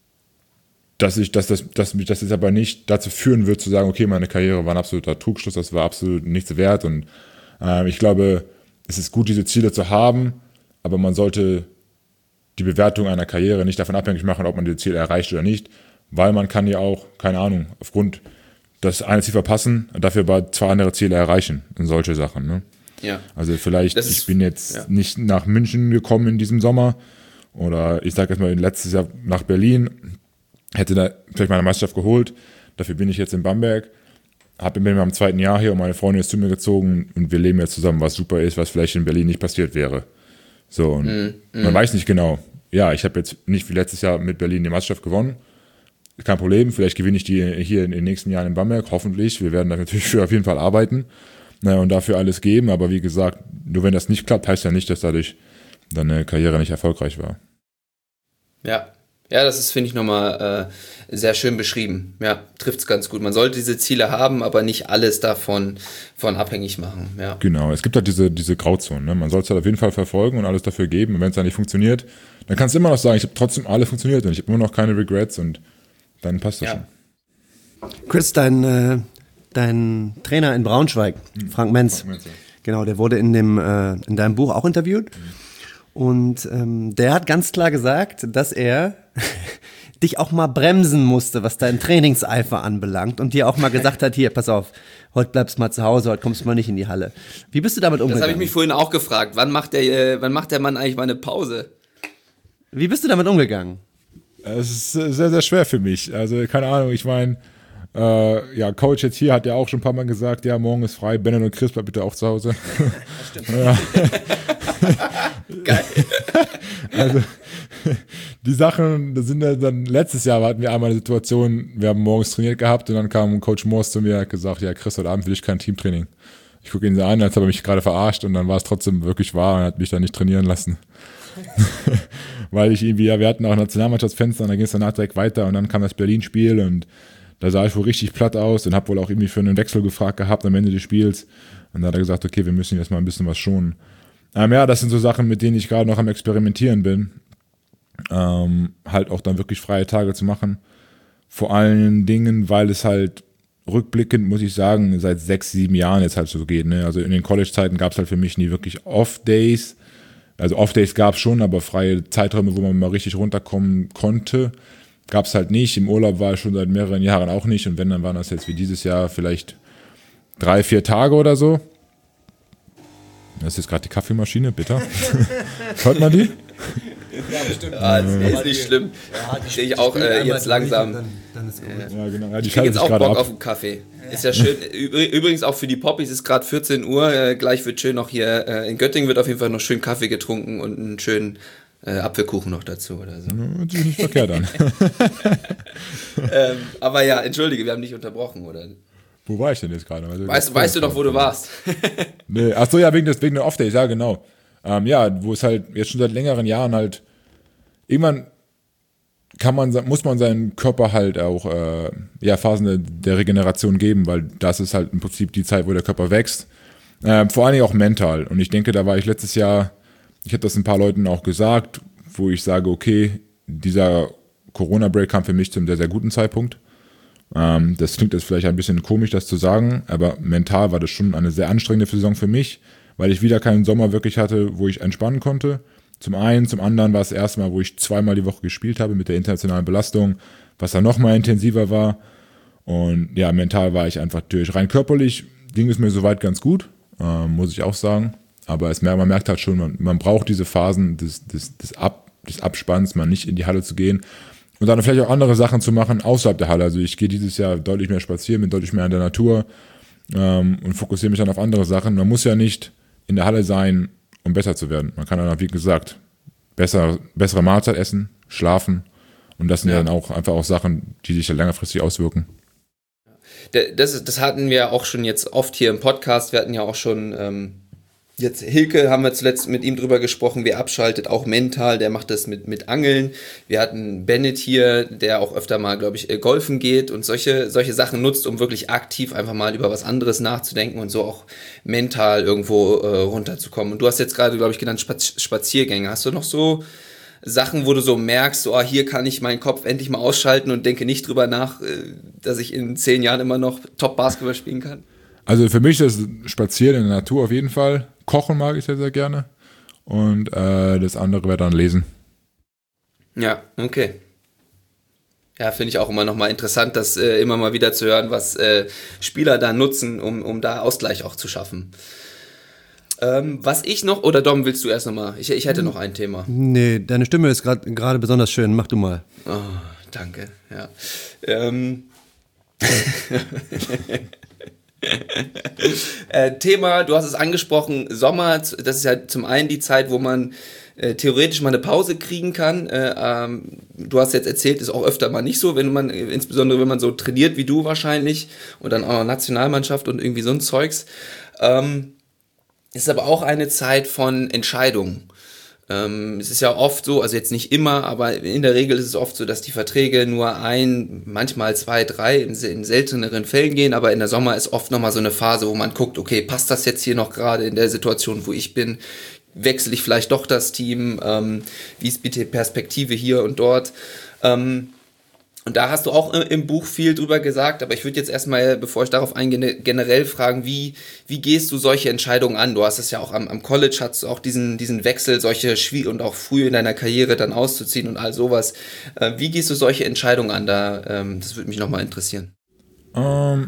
dass ich, dass das, dass mich das jetzt aber nicht dazu führen wird, zu sagen, okay, meine Karriere war ein absoluter Trugschluss, das war absolut nichts wert. Und äh, ich glaube, es ist gut, diese Ziele zu haben, aber man sollte die Bewertung einer Karriere nicht davon abhängig machen, ob man die Ziele erreicht oder nicht, weil man kann ja auch, keine Ahnung, aufgrund das eine Ziel verpassen, dafür aber zwei andere Ziele erreichen und solche Sachen. Ne? Ja. Also vielleicht, ist, ich bin jetzt ja. nicht nach München gekommen in diesem Sommer, oder ich sage jetzt mal letztes Jahr nach Berlin, hätte da vielleicht meine Meisterschaft geholt, dafür bin ich jetzt in Bamberg, hab, bin in meinem zweiten Jahr hier und meine Freundin ist zu mir gezogen und wir leben jetzt zusammen, was super ist, was vielleicht in Berlin nicht passiert wäre. So, und mm, mm. man weiß nicht genau. Ja, ich habe jetzt nicht wie letztes Jahr mit Berlin die Meisterschaft gewonnen. Kein Problem, vielleicht gewinne ich die hier in den nächsten Jahren in Bamberg, hoffentlich. Wir werden da natürlich für auf jeden Fall arbeiten, naja, und dafür alles geben. Aber wie gesagt, nur wenn das nicht klappt, heißt ja nicht, dass dadurch deine Karriere nicht erfolgreich war. Ja, ja, das ist, finde ich, nochmal äh, sehr schön beschrieben. Ja, trifft es ganz gut. Man sollte diese Ziele haben, aber nicht alles davon von abhängig machen. Ja. Genau, es gibt halt diese, diese Grauzonen. Ne? Man soll es halt auf jeden Fall verfolgen und alles dafür geben. Und wenn es dann nicht funktioniert, dann kannst du immer noch sagen, ich habe trotzdem alles funktioniert und ich habe immer noch keine Regrets, und dann passt das ja. schon. Chris, dein, äh, dein Trainer in Braunschweig, hm. Frank Menz, Frank Menz ja. Genau, der wurde in, dem, äh, in deinem Buch auch interviewt. Hm. Und ähm, der hat ganz klar gesagt, dass er dich auch mal bremsen musste, was deinen Trainingseifer anbelangt, und dir auch mal gesagt hat, hier, pass auf, heute bleibst du mal zu Hause, heute kommst du mal nicht in die Halle. Wie bist du damit umgegangen? Das habe ich mich vorhin auch gefragt. Wann macht der, äh, wann macht der Mann eigentlich mal eine Pause? Wie bist du damit umgegangen? Es ist sehr, sehr schwer für mich. Also, keine Ahnung, ich meine, äh, ja, Coach jetzt hier hat ja auch schon ein paar Mal gesagt, ja, morgen ist frei, Bennen und Chris, bleib bitte auch zu Hause. Stimmt. Ja. Geil. Also, die Sachen, das sind ja dann, letztes Jahr hatten wir einmal eine Situation, wir haben morgens trainiert gehabt und dann kam Coach Morse zu mir und hat gesagt, ja Chris, heute Abend will ich kein Teamtraining. Ich gucke ihn so an, als habe er mich gerade verarscht und dann war es trotzdem wirklich wahr und hat mich dann nicht trainieren lassen. Weil ich irgendwie, ja, wir hatten auch Nationalmannschaftsfenster und dann ging es danach direkt weiter und dann kam das Berlin-Spiel und da sah ich wohl richtig platt aus und habe wohl auch irgendwie für einen Wechsel gefragt gehabt am Ende des Spiels und dann hat er gesagt, okay, wir müssen jetzt mal ein bisschen was schonen. Ähm, ja, das sind so Sachen, mit denen ich gerade noch am Experimentieren bin. Ähm, halt auch dann wirklich freie Tage zu machen. Vor allen Dingen, weil es halt rückblickend, muss ich sagen, seit sechs, sieben Jahren jetzt halt so geht. Ne? Also in den College-Zeiten gab es halt für mich nie wirklich Off-Days. Also Off-Days gab es schon, aber freie Zeiträume, wo man mal richtig runterkommen konnte, gab es halt nicht. Im Urlaub war ich schon seit mehreren Jahren auch nicht. Und wenn, dann waren das jetzt wie dieses Jahr vielleicht drei, vier Tage oder so. Das ist jetzt gerade die Kaffeemaschine, bitte. Hört man die? Ja, bestimmt. Ah, das ist nicht schlimm. Ja, die Sehe ich auch äh, jetzt langsam. Dann, dann ist gut. Ja, genau. Ja, die Ich kriege jetzt auch Bock ab. auf einen Kaffee. Ist ja schön. Übrigens auch für die Poppies ist gerade vierzehn Uhr. Äh, gleich wird schön noch hier äh, in Göttingen wird auf jeden Fall noch schön Kaffee getrunken und einen schönen äh, Apfelkuchen noch dazu oder so. Ja, hört sich nicht verkehrt an. ähm, aber ja, entschuldige, wir haben dich unterbrochen, oder? Wo war ich denn jetzt gerade? Also, Weißt, weißt du noch, wo du warst? Nee, ach so, ja, wegen des wegen der Off-Days, ja, genau. Ähm, ja, wo es halt jetzt schon seit längeren Jahren halt irgendwann kann man, muss man seinem Körper halt auch äh, ja, Phasen der, der Regeneration geben, weil das ist halt im Prinzip die Zeit, wo der Körper wächst. Ähm, vor allen Dingen auch mental. Und ich denke, da war ich letztes Jahr, ich habe das ein paar Leuten auch gesagt, wo ich sage, okay, dieser Corona-Break kam für mich zu einem sehr, sehr guten Zeitpunkt. Ähm, das klingt jetzt vielleicht ein bisschen komisch, das zu sagen, aber mental war das schon eine sehr anstrengende Saison für mich, weil ich wieder keinen Sommer wirklich hatte, wo ich entspannen konnte. Zum einen, zum anderen war es das erste Mal, wo ich zweimal die Woche gespielt habe mit der internationalen Belastung, was dann nochmal intensiver war. Und ja, mental war ich einfach durch. Rein körperlich ging es mir soweit ganz gut, ähm, muss ich auch sagen. Aber es, man merkt halt schon, man, man braucht diese Phasen des, des, des, Ab, des Abspanns, mal nicht in die Halle zu gehen. Und dann vielleicht auch andere Sachen zu machen außerhalb der Halle. Also ich gehe dieses Jahr deutlich mehr spazieren, bin deutlich mehr in der Natur ähm, und fokussiere mich dann auf andere Sachen. Man muss ja nicht in der Halle sein, um besser zu werden. Man kann dann, wie gesagt, besser, bessere Mahlzeit essen, schlafen. Und das sind ja dann auch einfach auch Sachen, die sich dann längerfristig auswirken. Das, das hatten wir auch schon jetzt oft hier im Podcast. Wir hatten ja auch schon ähm, jetzt Hilke, haben wir zuletzt mit ihm drüber gesprochen, wer abschaltet, auch mental, der macht das mit, mit Angeln. Wir hatten Bennett hier, der auch öfter mal, glaube ich, golfen geht und solche, solche Sachen nutzt, um wirklich aktiv einfach mal über was anderes nachzudenken und so auch mental irgendwo äh, runterzukommen. Und du hast jetzt gerade, glaube ich, genannt Spaz- Spaziergänge. Hast du noch so Sachen, wo du so merkst, so, ah, hier kann ich meinen Kopf endlich mal ausschalten und denke nicht drüber nach, äh, dass ich in zehn Jahren immer noch Top-Basketball spielen kann? Also für mich ist Spazieren in der Natur auf jeden Fall. Kochen mag ich sehr, sehr gerne. Und äh, das andere wäre dann Lesen. Ja, okay. Ja, finde ich auch immer noch mal interessant, das äh, immer mal wieder zu hören, was äh, Spieler da nutzen, um, um da Ausgleich auch zu schaffen. Ähm, was ich noch, oder Dom, willst du erst noch mal? Ich, ich hätte noch ein Thema. Nee, deine Stimme ist gerade gerade besonders schön. Mach du mal. Oh, danke, ja. Ähm. äh, Thema, du hast es angesprochen, Sommer, das ist ja zum einen die Zeit, wo man äh, theoretisch mal eine Pause kriegen kann. Äh, ähm, du hast jetzt erzählt, ist auch öfter mal nicht so, wenn man, insbesondere wenn man so trainiert wie du wahrscheinlich und dann auch noch Nationalmannschaft und irgendwie so ein Zeugs. Ähm, ist aber auch eine Zeit von Entscheidungen. Ähm, es ist ja oft so, also jetzt nicht immer, aber in der Regel ist es oft so, dass die Verträge nur ein, manchmal zwei, drei, in, in selteneren Fällen gehen, aber in der Sommer ist oft nochmal so eine Phase, wo man guckt, okay, passt das jetzt hier noch gerade in der Situation, wo ich bin, wechsle ich vielleicht doch das Team, ähm, wie ist bitte Perspektive hier und dort, ähm, und da hast du auch im Buch viel drüber gesagt, aber ich würde jetzt erstmal, bevor ich darauf eingehe, generell fragen, wie, wie gehst du solche Entscheidungen an? Du hast es ja auch am, am College, hast du auch diesen, diesen Wechsel, solche Schwier und auch früh in deiner Karriere dann auszuziehen und all sowas. Äh, wie gehst du solche Entscheidungen an? Da, ähm, das würde mich nochmal interessieren. Ähm,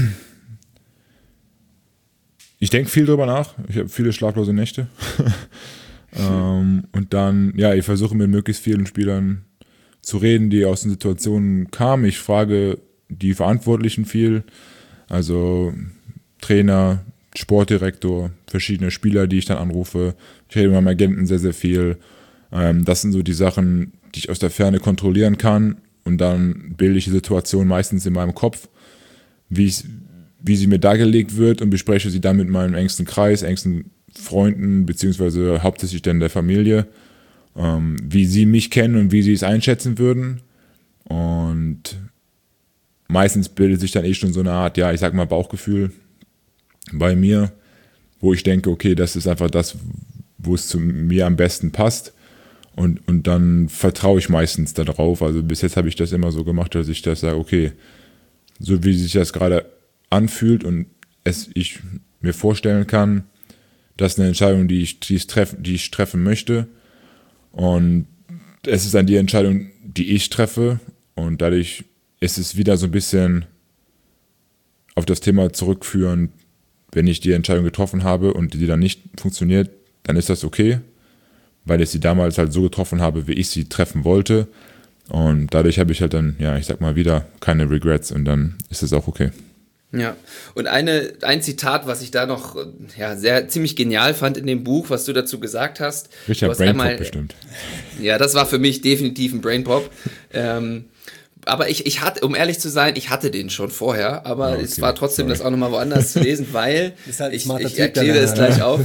ich denke viel drüber nach. Ich habe viele schlaflose Nächte. ähm, und dann, ja, ich versuche mit möglichst vielen Spielern zu reden, die aus den Situationen kamen. Ich frage die Verantwortlichen viel, also Trainer, Sportdirektor, verschiedene Spieler, die ich dann anrufe. Ich rede mit meinem Agenten sehr, sehr viel. Ähm, das sind so die Sachen, die ich aus der Ferne kontrollieren kann. Und dann bilde ich die Situation meistens in meinem Kopf, wie, ich, wie sie mir dargelegt wird und bespreche sie dann mit meinem engsten Kreis, engsten Freunden, beziehungsweise hauptsächlich dann der Familie, ähm, wie sie mich kennen und wie sie es einschätzen würden. Und meistens bildet sich dann eh schon so eine Art, ja, ich sag mal Bauchgefühl bei mir, wo ich denke, okay, das ist einfach das, wo es zu mir am besten passt. Und, und dann vertraue ich meistens darauf. Also bis jetzt habe ich das immer so gemacht, dass ich das sage, okay, so wie sich das gerade anfühlt und es ich mir vorstellen kann, das ist eine Entscheidung, die ich, die ich, treff, die ich treffen möchte. Und es ist dann die Entscheidung, die ich treffe. Und dadurch ist es wieder so ein bisschen auf das Thema zurückführen, wenn ich die Entscheidung getroffen habe und die dann nicht funktioniert, dann ist das okay, weil ich sie damals halt so getroffen habe, wie ich sie treffen wollte. Und dadurch habe ich halt dann, ja, ich sag mal wieder, keine Regrets und dann ist es auch okay. Ja, und eine, ein Zitat, was ich da noch ja, sehr ziemlich genial fand in dem Buch, was du dazu gesagt hast. Richard Brainpop bestimmt. Ja, das war für mich definitiv ein Brainpop. ähm, aber ich, ich hatte, um ehrlich zu sein, ich hatte den schon vorher, aber okay, es war trotzdem sorry. Das auch nochmal woanders zu lesen, weil halt ich, ich erkläre es gleich auf.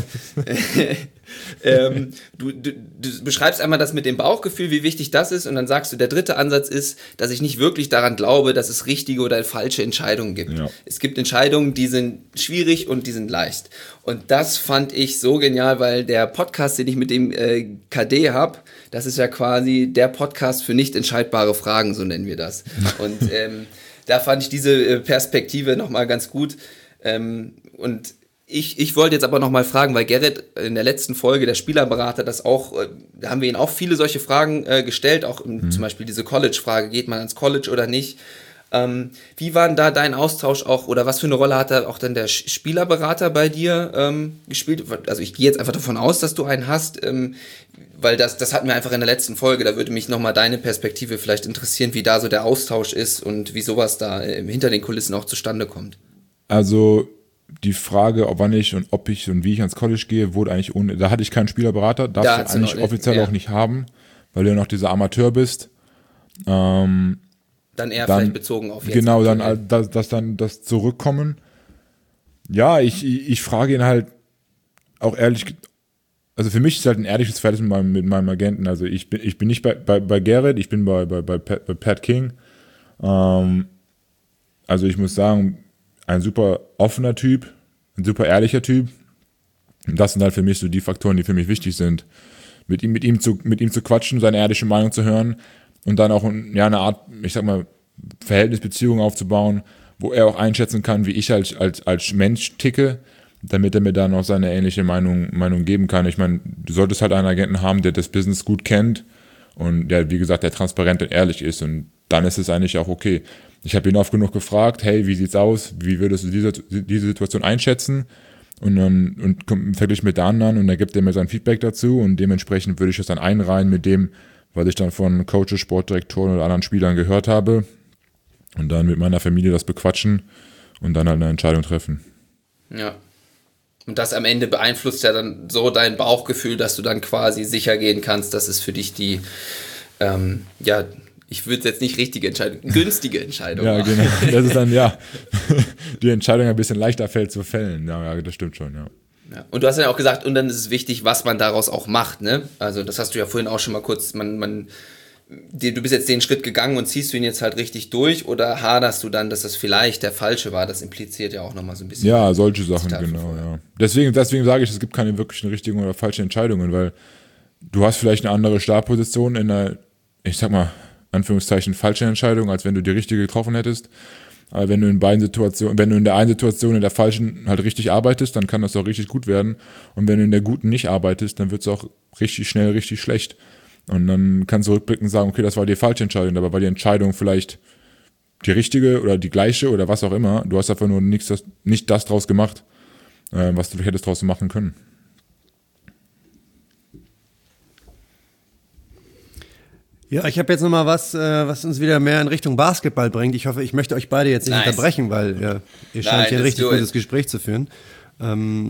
ähm, du, du, du beschreibst einmal das mit dem Bauchgefühl, wie wichtig das ist, und dann sagst du, der dritte Ansatz ist, dass ich nicht wirklich daran glaube, dass es richtige oder falsche Entscheidungen gibt. Ja. Es gibt Entscheidungen, die sind schwierig und die sind leicht. Und das fand ich so genial, weil der Podcast, den ich mit dem äh, K D habe, das ist ja quasi der Podcast für nicht entscheidbare Fragen, so nennen wir das. Und ähm, da fand ich diese Perspektive nochmal ganz gut. Ähm, und Ich, ich wollte jetzt aber noch mal fragen, weil Gerrit in der letzten Folge, der Spielerberater, das auch, da haben wir ihn auch viele solche Fragen äh, gestellt, auch mhm. zum Beispiel diese College-Frage, geht man ans College oder nicht? Ähm, wie war denn da dein Austausch auch, oder was für eine Rolle hat da auch dann der Spielerberater bei dir ähm, gespielt? Also ich gehe jetzt einfach davon aus, dass du einen hast, ähm, weil das, das hatten wir einfach in der letzten Folge, da würde mich noch mal deine Perspektive vielleicht interessieren, wie da so der Austausch ist und wie sowas da äh, hinter den Kulissen auch zustande kommt. Also die Frage, ob wann ich und ob ich und wie ich ans College gehe, wurde eigentlich ohne, da hatte ich keinen Spielerberater, darfst da du eigentlich noch, offiziell ja. auch nicht haben, weil du ja noch dieser Amateur bist. Ähm, dann eher dann, vielleicht bezogen auf jetzt. Genau, dann das, das dann das Zurückkommen. Ja, ich, ich frage ihn halt auch ehrlich, also für mich ist halt ein ehrliches Verhältnis mit meinem, mit meinem Agenten. Also ich bin, ich bin nicht bei, bei, bei Gerrit, ich bin bei, bei, bei, Pat, bei Pat King. Ähm, also ich muss sagen, ein super offener Typ, ein super ehrlicher Typ. Und das sind halt für mich so die Faktoren, die für mich wichtig sind. Mit ihm, mit ihm zu, mit ihm zu quatschen, seine ehrliche Meinung zu hören und dann auch ja, eine Art, ich sag mal, Verhältnisbeziehung aufzubauen, wo er auch einschätzen kann, wie ich als, als, als Mensch ticke, damit er mir dann auch seine ähnliche Meinung, Meinung geben kann. Ich meine, du solltest halt einen Agenten haben, der das Business gut kennt und der, wie gesagt, der transparent und ehrlich ist, und dann ist es eigentlich auch okay. Ich habe ihn oft genug gefragt, hey, wie sieht's aus? Wie würdest du diese, diese Situation einschätzen? Und dann und verglichen mit der anderen, und dann gibt er mir sein Feedback dazu, und dementsprechend würde ich das dann einreihen mit dem, was ich dann von Coaches, Sportdirektoren oder anderen Spielern gehört habe, und dann mit meiner Familie das bequatschen und dann halt eine Entscheidung treffen. Ja. Und das am Ende beeinflusst ja dann so dein Bauchgefühl, dass du dann quasi sicher gehen kannst, dass es für dich die, ähm, ja, ich würde jetzt nicht richtige Entscheidung, günstige Entscheidung ja, machen. Genau. Das ist dann, ja, die Entscheidung ein bisschen leichter fällt zu fällen. Ja, ja, das stimmt schon, ja. Ja. Und du hast ja auch gesagt, und dann ist es wichtig, was man daraus auch macht, ne? Also das hast du ja vorhin auch schon mal kurz, man, man, du bist jetzt den Schritt gegangen und ziehst du ihn jetzt halt richtig durch, oder haderst du dann, dass das vielleicht der falsche war? Das impliziert ja auch nochmal so ein bisschen. Ja, solche Sachen, genau, ja. Deswegen, deswegen sage ich, es gibt keine wirklichen richtigen oder falschen Entscheidungen, weil du hast vielleicht eine andere Startposition in einer, ich sag mal, Anführungszeichen falsche Entscheidung, als wenn du die richtige getroffen hättest. Aber wenn du in beiden Situationen, wenn du in der einen Situation in der falschen halt richtig arbeitest, dann kann das auch richtig gut werden. Und wenn du in der guten nicht arbeitest, dann wird es auch richtig schnell richtig schlecht. Und dann kannst du rückblickend sagen, okay, das war die falsche Entscheidung, aber war die Entscheidung vielleicht die richtige oder die gleiche oder was auch immer. Du hast einfach nur nichts, das, nicht das draus gemacht, äh, was du hättest draus machen können. Ja, ich habe jetzt nochmal was, äh, was uns wieder mehr in Richtung Basketball bringt. Ich hoffe, ich möchte euch beide jetzt nicht nice. unterbrechen, weil ja, ihr scheint Nein, hier ein richtig gutes Gespräch zu führen. Ähm,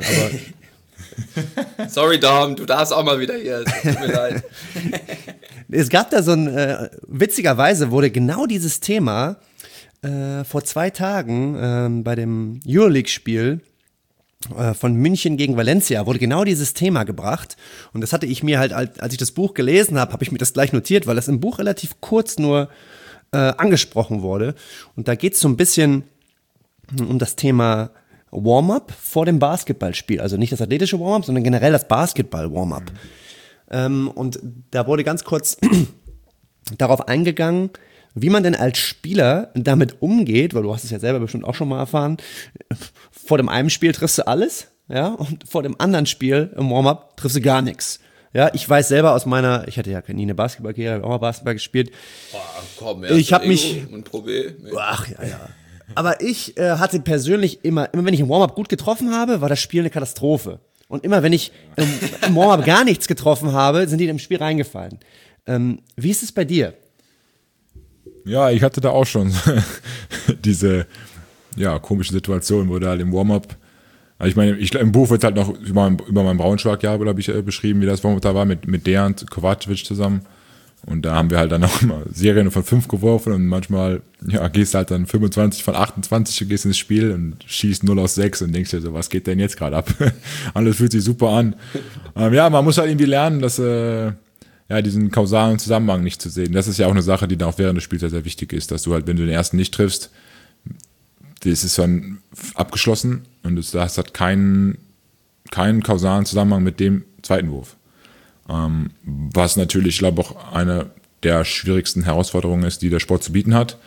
aber Sorry, Dom, du darfst auch mal wieder hier. Es tut mir leid. Es gab da so ein, äh, witzigerweise wurde genau dieses Thema äh, vor zwei Tagen ähm, bei dem Euroleague-Spiel äh, von München gegen Valencia, wurde genau dieses Thema gebracht. Und das hatte ich mir halt, als ich das Buch gelesen habe, habe ich mir das gleich notiert, weil das im Buch relativ kurz nur äh, angesprochen wurde. Und da geht es so ein bisschen um das Thema Warm-up vor dem Basketballspiel. Also nicht das athletische Warm-up, sondern generell das Basketball-Warm-up. Mhm. Ähm, und da wurde ganz kurz darauf eingegangen, wie man denn als Spieler damit umgeht, weil du hast es ja selber bestimmt auch schon mal erfahren, vor dem einen Spiel triffst du alles, ja, und vor dem anderen Spiel im Warm-up triffst du gar nichts. Ja, ich weiß selber aus meiner, ich hatte ja nie eine Basketballkarriere, habe auch mal Basketball gespielt. Boah, komm, ich habe mich, ein Problem. Ach ja, ja. Aber ich äh, hatte persönlich immer, immer wenn ich im Warm-up gut getroffen habe, war das Spiel eine Katastrophe. Und immer wenn ich im, im Warm-up gar nichts getroffen habe, sind die im Spiel reingefallen. Ähm, wie ist es bei dir? Ja, ich hatte da auch schon diese ja, komische Situation, wo da halt im Warm-up, also ich meine, ich, im Buch wird halt noch über, über mein Braunschweig-Jahr, glaube ich, äh, beschrieben, wie das Warm-up da war, mit, mit der und Kovacevic zusammen. Und da haben wir halt dann auch immer Serien von fünf geworfen und manchmal ja, gehst halt dann fünfundzwanzig von achtundzwanzig und gehst ins Spiel und schießt null aus sechs und denkst dir so, was geht denn jetzt gerade ab? Alles fühlt sich super an. Ähm, ja, man muss halt irgendwie lernen, dass äh, ja, diesen kausalen Zusammenhang nicht zu sehen. Das ist ja auch eine Sache, die dann auch während des Spiels sehr, sehr wichtig ist, dass du halt, wenn du den ersten nicht triffst, das ist dann abgeschlossen und das hast halt keinen, keinen kausalen Zusammenhang mit dem zweiten Wurf. Ähm, was natürlich, ich glaube, auch eine der schwierigsten Herausforderungen ist, die der Sport zu bieten hat.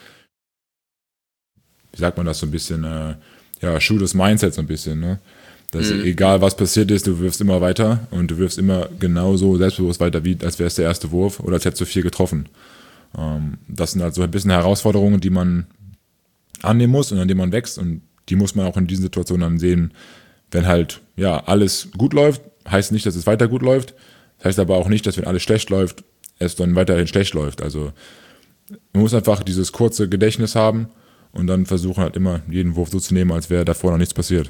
Wie sagt man das so ein bisschen? Äh, ja, Shooters Mindset so ein bisschen, ne? Dass mhm. egal was passiert ist, du wirfst immer weiter und du wirfst immer genauso selbstbewusst weiter, wie als wäre es der erste Wurf oder als hättest du vier getroffen. Ähm, das sind halt so ein bisschen Herausforderungen, die man annehmen muss und an denen man wächst und die muss man auch in diesen Situationen dann sehen, wenn halt ja alles gut läuft, heißt nicht, dass es weiter gut läuft, das heißt aber auch nicht, dass wenn alles schlecht läuft, es dann weiterhin schlecht läuft. Also man muss einfach dieses kurze Gedächtnis haben und dann versuchen halt immer jeden Wurf so zu nehmen, als wäre davor noch nichts passiert.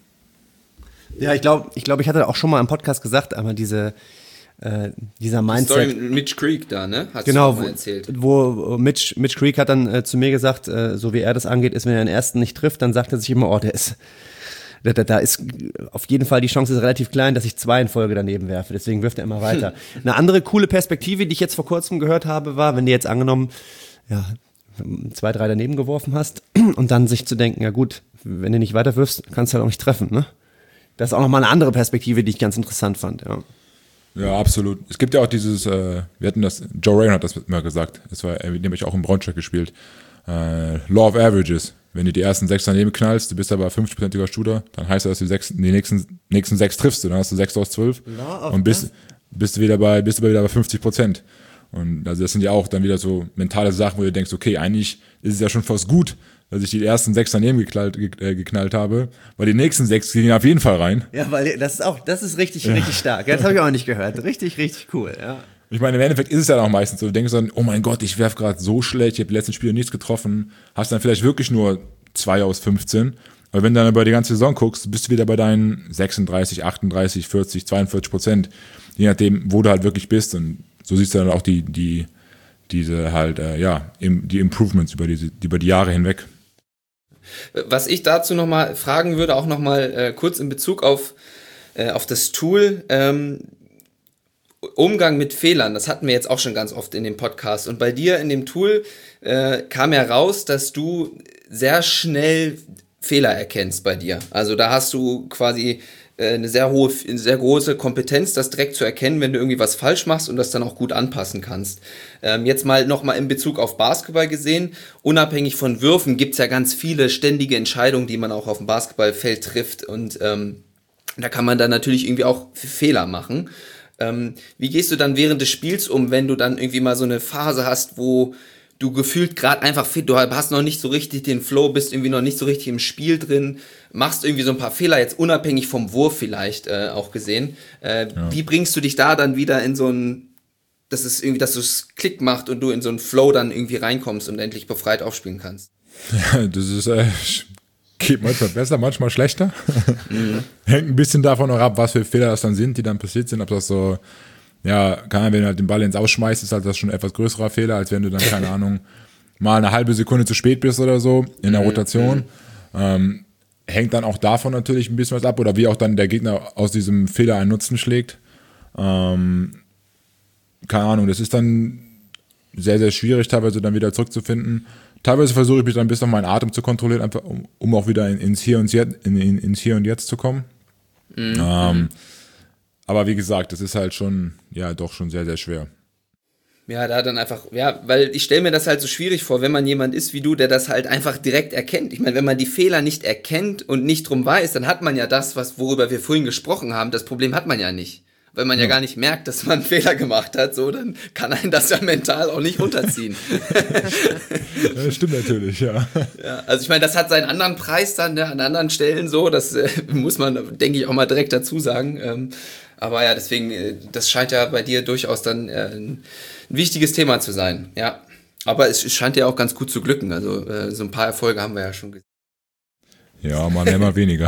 Ja, ich glaube, ich, glaub, ich hatte auch schon mal im Podcast gesagt, aber diese, äh, dieser Mindset. Die Story mit Mitch Creek da, ne? Hast genau, du mal erzählt. Wo, wo Mitch, Mitch Creek hat dann äh, zu mir gesagt, äh, so wie er das angeht, ist, wenn er den ersten nicht trifft, dann sagt er sich immer, oh, der ist, da, da, da ist auf jeden Fall die Chance ist relativ klein, dass ich zwei in Folge daneben werfe. Deswegen wirft er immer weiter. Hm. Eine andere coole Perspektive, die ich jetzt vor kurzem gehört habe, war, wenn du jetzt angenommen, ja, zwei, drei daneben geworfen hast und dann sich zu denken, ja gut, wenn du nicht weiter wirfst, kannst du halt auch nicht treffen, ne? Das ist auch nochmal eine andere Perspektive, die ich ganz interessant fand, ja. Ja, absolut. Es gibt ja auch dieses, äh, wir hatten das, Joe Rayon hat das immer gesagt, das war nämlich auch im Braunschweig gespielt, äh, Law of Averages. Wenn du die ersten sechs daneben knallst, du bist aber fünfzig-prozentiger Shooter, dann heißt das, dass du die, sechs, die nächsten, nächsten sechs triffst, du, dann hast du sechs aus zwölf und bist, bist du wieder bei, bist du wieder bei fünfzig Prozent. Und also das sind ja auch dann wieder so mentale Sachen, wo du denkst, okay, eigentlich ist es ja schon fast gut, dass ich die ersten sechs daneben geknallt, äh, geknallt habe, weil die nächsten sechs gehen auf jeden Fall rein. Ja, weil das ist auch, das ist richtig, ja. richtig stark. Das habe ich auch nicht gehört. Richtig, richtig cool, ja. Ich meine, im Endeffekt ist es ja auch meistens so, du denkst dann, oh mein Gott, ich werfe gerade so schlecht, ich habe die letzten Spiele nichts getroffen, hast dann vielleicht wirklich nur zwei aus fünfzehn, aber wenn du dann über die ganze Saison guckst, bist du wieder bei deinen sechsunddreißig, achtunddreißig, vierzig, zweiundvierzig Prozent, je nachdem, wo du halt wirklich bist und so siehst du dann auch die, die, diese halt, äh, ja, im, die Improvements über die, über die Jahre hinweg. Was ich dazu nochmal fragen würde, auch nochmal äh, kurz in Bezug auf, äh, auf das Tool, ähm, Umgang mit Fehlern, das hatten wir jetzt auch schon ganz oft in dem Podcast. Und bei dir in dem Tool äh, kam ja raus, dass du sehr schnell Fehler erkennst bei dir. Also da hast du quasi äh, eine sehr hohe, eine sehr große Kompetenz, das direkt zu erkennen, wenn du irgendwie was falsch machst und das dann auch gut anpassen kannst. Ähm, jetzt mal nochmal in Bezug auf Basketball gesehen, unabhängig von Würfen gibt's ja ganz viele ständige Entscheidungen, die man auch auf dem Basketballfeld trifft und ähm, da kann man dann natürlich irgendwie auch Fehler machen. Ähm, wie gehst du dann während des Spiels um, wenn du dann irgendwie mal so eine Phase hast, wo du gefühlt gerade einfach fit, du hast noch nicht so richtig den Flow, bist irgendwie noch nicht so richtig im Spiel drin, machst irgendwie so ein paar Fehler, jetzt unabhängig vom Wurf vielleicht äh, auch gesehen. Äh, ja. Wie bringst du dich da dann wieder in so ein, dass es irgendwie, dass es Klick macht und du in so einen Flow dann irgendwie reinkommst und endlich befreit aufspielen kannst? Ja, das ist äh, geht manchmal besser, manchmal schlechter. Mhm. Hängt ein bisschen davon auch ab, was für Fehler das dann sind, die dann passiert sind. Ob das so, ja, keine Ahnung, wenn du halt den Ball ins Ausschmeißt, ist halt das schon ein etwas größerer Fehler, als wenn du dann, keine Ahnung, mal eine halbe Sekunde zu spät bist oder so in der Rotation. Mhm. Ähm, hängt dann auch davon natürlich ein bisschen was ab oder wie auch dann der Gegner aus diesem Fehler einen Nutzen schlägt. Ähm, keine Ahnung, das ist dann sehr, sehr schwierig, teilweise dann wieder zurückzufinden. Teilweise versuche ich mich dann bis noch meinen Atem zu kontrollieren, einfach um, um auch wieder in, ins, Hier und Jetzt, in, in, ins Hier und Jetzt zu kommen. Mhm. Ähm, aber wie gesagt, das ist halt schon, ja, doch schon sehr, sehr schwer. Ja, da dann einfach, ja, weil ich stelle mir das halt so schwierig vor, wenn man jemand ist wie du, der das halt einfach direkt erkennt. Ich meine, wenn man die Fehler nicht erkennt und nicht drum weiß, dann hat man ja das, was worüber wir vorhin gesprochen haben, das Problem hat man ja nicht. Wenn man ja. ja gar nicht merkt, dass man einen Fehler gemacht hat, so, dann kann einen das ja mental auch nicht runterziehen. Ja, das stimmt natürlich, ja. Ja, also ich meine, das hat seinen anderen Preis dann, ne, an anderen Stellen so, das äh, muss man, denke ich, auch mal direkt dazu sagen. Ähm, aber ja, deswegen, äh, das scheint ja bei dir durchaus dann äh, ein, ein wichtiges Thema zu sein, ja. Aber es, es scheint ja auch ganz gut zu glücken, also äh, so ein paar Erfolge haben wir ja schon gesehen. Ja, mal mehr, mal weniger.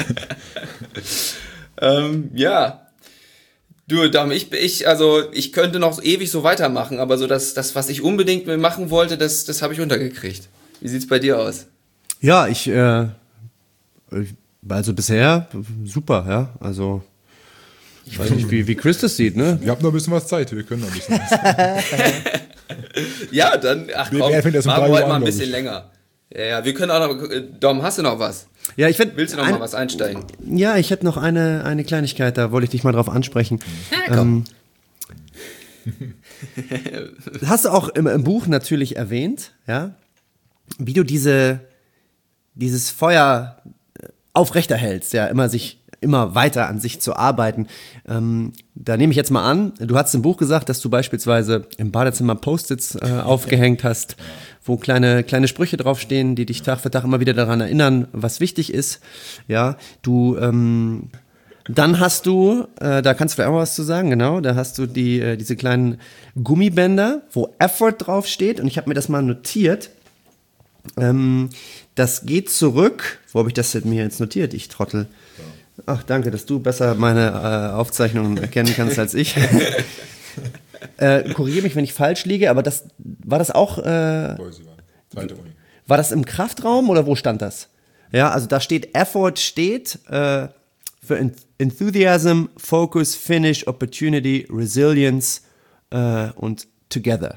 ähm, ja. Du, Dom, ich, ich, also, ich könnte noch ewig so weitermachen, aber so das, das, was ich unbedingt machen wollte, das, das habe ich untergekriegt. Wie sieht's bei dir aus? Ja, ich, äh, also bisher super, ja, also, ich weiß nicht, wie, wie Chris das sieht, ne? Wir haben noch ein bisschen was Zeit, wir können noch ein bisschen was. Ja, dann, ach komm, machen wir heute mal ein bisschen länger. Ja, ja, wir können auch noch, Dom, hast du noch was? Ja, ich find, Willst du noch ein, mal was einsteigen? Ja, ich hätte noch eine, eine Kleinigkeit, da wollte ich dich mal drauf ansprechen. Ja, komm. Ähm, hast du auch im, im Buch natürlich erwähnt, ja, wie du diese, dieses Feuer aufrechterhältst, ja, immer sich, immer weiter an sich zu arbeiten. Ähm, da nehme ich jetzt mal an, du hast im Buch gesagt, dass du beispielsweise im Badezimmer Post-its äh, aufgehängt hast, wo kleine, kleine Sprüche draufstehen, die dich Tag für Tag immer wieder daran erinnern, was wichtig ist. Ja, du, ähm, dann hast du, äh, da kannst du vielleicht auch mal was zu sagen, genau, da hast du die, äh, diese kleinen Gummibänder, wo Effort draufsteht, und ich habe mir das mal notiert. Ähm, das geht zurück, wo habe ich das denn mir jetzt notiert, ich Trottel? Ach, danke, dass du besser meine äh, Aufzeichnungen erkennen kannst als ich. Äh, korrigiere mich, wenn ich falsch liege, aber das war das auch. Äh, war das im Kraftraum oder wo stand das? Ja, also da steht Effort steht äh, für Enthusiasm, Focus, Finish, Opportunity, Resilience äh, und Together.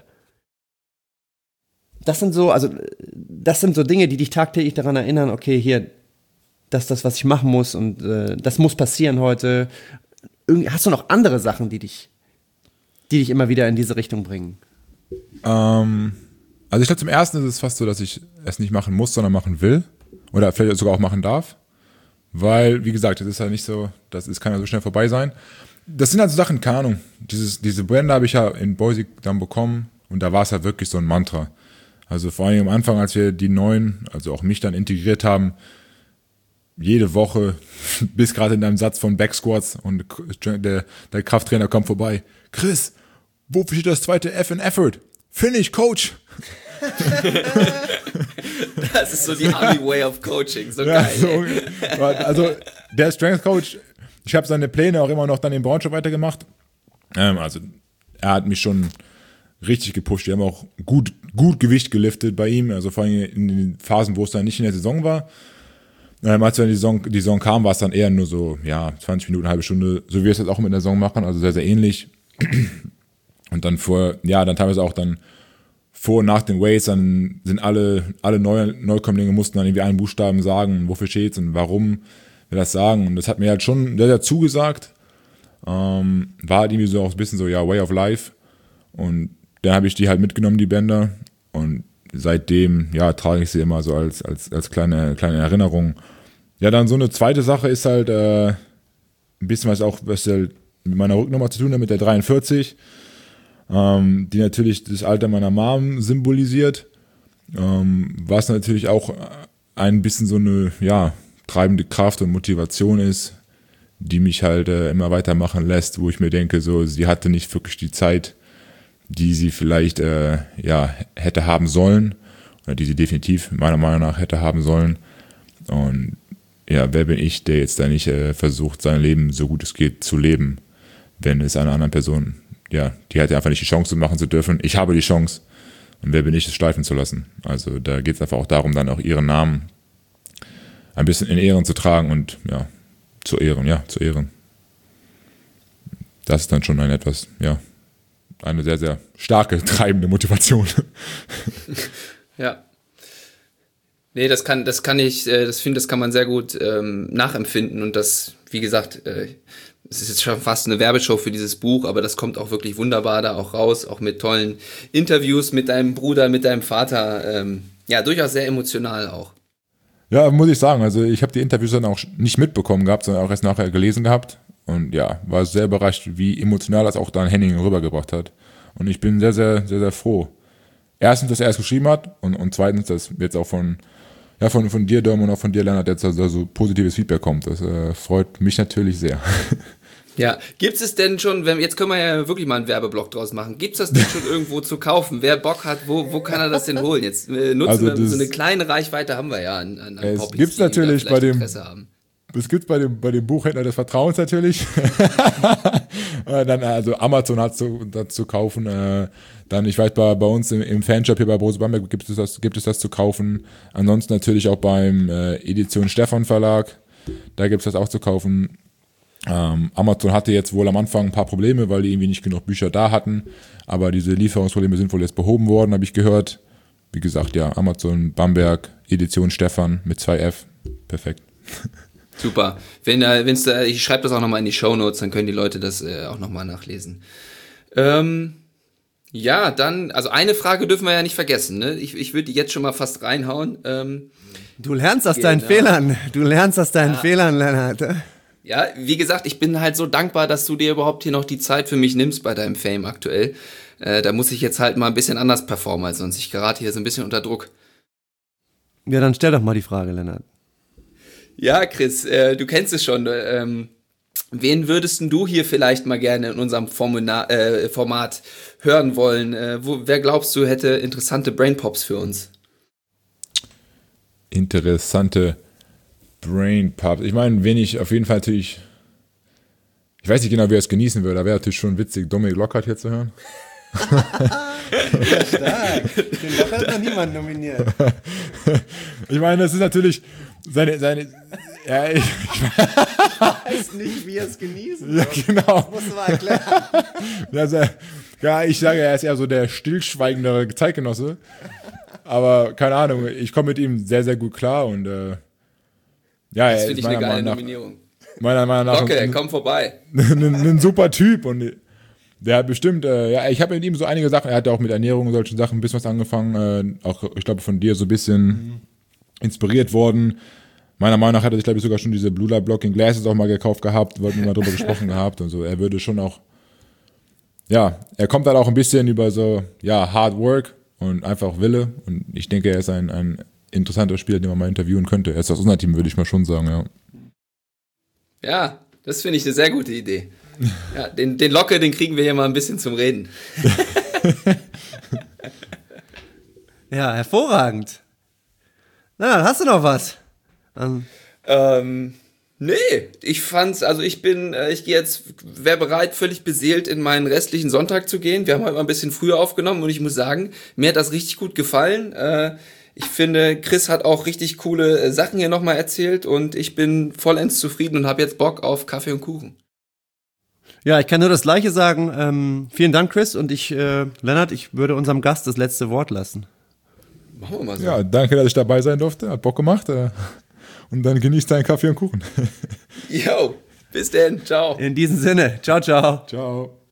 Das sind so, also das sind so Dinge, die dich tagtäglich daran erinnern, okay, hier, das ist das, was ich machen muss, und äh, das muss passieren heute. Irgend, hast du noch andere Sachen, die dich die dich immer wieder in diese Richtung bringen? Ähm, also ich glaube, zum Ersten ist es fast so, dass ich es nicht machen muss, sondern machen will. Oder vielleicht sogar auch machen darf. Weil, wie gesagt, das ist ja nicht so, das ist, kann ja so schnell vorbei sein. Das sind also Sachen, keine Ahnung. Dieses, diese Bänder habe ich ja in Boise dann bekommen, und da war es ja wirklich so ein Mantra. Also vor allem am Anfang, als wir die neuen, also auch mich dann integriert haben, jede Woche, bis gerade in einem Satz von Backsquats, und der, der Krafttrainer kommt vorbei. Chris, wofür steht das zweite F in Effort? Finish, Coach. Das ist so die Army Way of Coaching, so ja, geil. So, also der Strength Coach, ich habe seine Pläne auch immer noch dann in Braunschweig weitergemacht. Ähm, also er hat mich schon richtig gepusht. Wir haben auch gut, gut Gewicht geliftet bei ihm, also vor allem in den Phasen, wo es dann nicht in der Saison war. Ähm, als dann die Saison, die Saison kam, war es dann eher nur so, ja, zwanzig Minuten, eine halbe Stunde, so wie wir es jetzt auch mit der Saison machen, also sehr, sehr ähnlich. Und dann vor, ja, dann teilweise auch dann vor und nach den Weights, dann sind alle, alle Neu Neukömmlinge mussten dann irgendwie einen Buchstaben sagen, wofür steht's und warum wir das sagen. Und das hat mir halt schon sehr, sehr zugesagt. Ähm, war halt irgendwie so auch ein bisschen so, ja, Way of Life. Und dann habe ich die halt mitgenommen, die Bänder. Und seitdem, ja, trage ich sie immer so als, als, als kleine, kleine Erinnerung. Ja, dann so eine zweite Sache ist halt äh, ein bisschen was auch, was halt mit meiner Rücknummer zu tun hat, mit der dreiundvierzig, ähm, die natürlich das Alter meiner Mom symbolisiert, ähm, was natürlich auch ein bisschen so eine, ja, treibende Kraft und Motivation ist, die mich halt äh, immer weitermachen lässt, wo ich mir denke, so, sie hatte nicht wirklich die Zeit, die sie vielleicht äh, ja, hätte haben sollen, oder die sie definitiv meiner Meinung nach hätte haben sollen. Und ja, wer bin ich, der jetzt da nicht äh, versucht, sein Leben so gut es geht zu leben, wenn es einer anderen Person, ja, die hat ja einfach nicht die Chance machen zu dürfen. Ich habe die Chance. Und wer bin ich, es schleifen zu lassen? Also da geht es einfach auch darum, dann auch ihren Namen ein bisschen in Ehren zu tragen und ja, zu ehren, ja, zu ehren. Das ist dann schon ein etwas, ja, eine sehr, sehr starke, treibende Motivation. Ja. Nee, das kann, das kann ich, das finde, das kann man sehr gut ähm, nachempfinden und das, wie gesagt, äh, es ist jetzt schon fast eine Werbeshow für dieses Buch, aber das kommt auch wirklich wunderbar da auch raus, auch mit tollen Interviews mit deinem Bruder, mit deinem Vater, ähm, ja, durchaus sehr emotional auch. Ja, muss ich sagen, also ich habe die Interviews dann auch nicht mitbekommen gehabt, sondern auch erst nachher gelesen gehabt und ja, war sehr überrascht, wie emotional das auch dann Henning rübergebracht hat und ich bin sehr, sehr, sehr, sehr froh. Erstens, dass er es geschrieben hat und, und zweitens, dass jetzt auch von, ja, von, von dir, Dom, und auch von dir, Lennart, jetzt also so positives Feedback kommt. Das äh, freut mich natürlich sehr. Ja, gibt es denn schon, wenn, jetzt können wir ja wirklich mal einen Werbeblock draus machen, gibt es das denn schon irgendwo zu kaufen? Wer Bock hat, wo, wo kann er das denn holen? Jetzt äh, nutzen Also wir das- so eine kleine Reichweite haben wir ja an, an, an Es Poppies, gibt's die da natürlich vielleicht bei dem- Interesse haben. Das gibt's bei dem, bei dem Buchhändler des Vertrauens natürlich. Äh, dann, also Amazon hat zu, das zu kaufen. Äh, dann, ich weiß, bei, bei uns im, im Fanshop hier bei Borussia Bamberg gibt es das, gibt es das zu kaufen. Ansonsten natürlich auch beim äh, Edition Stefan Verlag. Da gibt es das auch zu kaufen. Ähm, Amazon hatte jetzt wohl am Anfang ein paar Probleme, weil die irgendwie nicht genug Bücher da hatten. Aber diese Lieferungsprobleme sind wohl jetzt behoben worden, habe ich gehört. Wie gesagt, ja, Amazon Bamberg, Edition Stefan mit zwei F. Perfekt. Super. Wenn äh, wenn's da, ich schreibe das auch nochmal in die Shownotes, dann können die Leute das äh, auch nochmal nachlesen. Ähm, ja, dann, also eine Frage dürfen wir ja nicht vergessen, ne? Ich, ich würde die jetzt schon mal fast reinhauen. Ähm, Du lernst aus Genau. deinen Fehlern. Du lernst aus deinen Ja. Fehlern, Lennart. ja, wie gesagt, ich bin halt so dankbar, dass du dir überhaupt hier noch die Zeit für mich nimmst bei deinem Fame aktuell. Äh, da muss ich jetzt halt mal ein bisschen anders performen als sonst. Ich gerate hier so ein bisschen unter Druck. Ja, dann stell doch mal die Frage, Lennart. Ja, Chris, äh, du kennst es schon. Ähm, wen würdest denn du hier vielleicht mal gerne in unserem Formula- äh, Format hören wollen? Äh, wo, wer glaubst du hätte interessante Brainpops für uns? Interessante Brain Pubs. Ich meine, wen ich auf jeden Fall natürlich, ich weiß nicht genau, wie er es genießen würde, aber wäre natürlich schon witzig, Dominik Lockhart hier zu hören. Ja, stark. Den Loch hat noch niemand nominiert. Ich meine, das ist natürlich seine, seine, ja, ich, Weiß nicht, wie er es genießen ja, genau. Musst du mal erklären. Also, ja, ich sage, er ist eher so der stillschweigendere Zeitgenosse. Aber keine Ahnung, ich komme mit ihm sehr, sehr gut klar und äh, ja, Das er finde ist ich eine meiner geile Meinung nach, Nominierung. meiner Meinung nach Locke, ein, komm vorbei. ein, ein super Typ und der hat bestimmt, äh, ja, ich habe mit ihm so einige Sachen, er hat ja auch mit Ernährung und solchen Sachen ein bisschen was angefangen, äh, auch, ich glaube, von dir so ein bisschen mhm. inspiriert worden. Meiner Meinung nach hat er sich, glaube ich, sogar schon diese Blue Light Blocking Glasses auch mal gekauft gehabt, wollten wir mal drüber gesprochen gehabt und so. Er würde schon auch, ja, er kommt halt auch ein bisschen über so, ja, Hard Work und einfach Wille und ich denke, er ist ein, ein interessanter Spieler, den man mal interviewen könnte. Er ist aus unserem Team, würde ich mal schon sagen, ja. Ja, das finde ich eine sehr gute Idee. Ja, den, den Locke, den kriegen wir hier mal ein bisschen zum Reden. Ja, hervorragend. Na, hast du noch was? Um, Ähm, nee, ich fand's, also ich bin, äh, ich gehe jetzt, wäre bereit, völlig beseelt in meinen restlichen Sonntag zu gehen. Wir haben heute mal ein bisschen früher aufgenommen und ich muss sagen, mir hat das richtig gut gefallen. Äh, ich finde, Chris hat auch richtig coole äh, Sachen hier nochmal erzählt und ich bin vollends zufrieden und habe jetzt Bock auf Kaffee und Kuchen. ja, ich kann nur das Gleiche sagen. Ähm, vielen Dank, Chris. Und ich, äh, Lennart, ich würde unserem Gast das letzte Wort lassen. Machen wir mal so. Ja, danke, dass ich dabei sein durfte, hat Bock gemacht äh, und dann genießt deinen Kaffee und Kuchen. Yo, bis denn, ciao. In diesem Sinne, ciao, ciao. Ciao.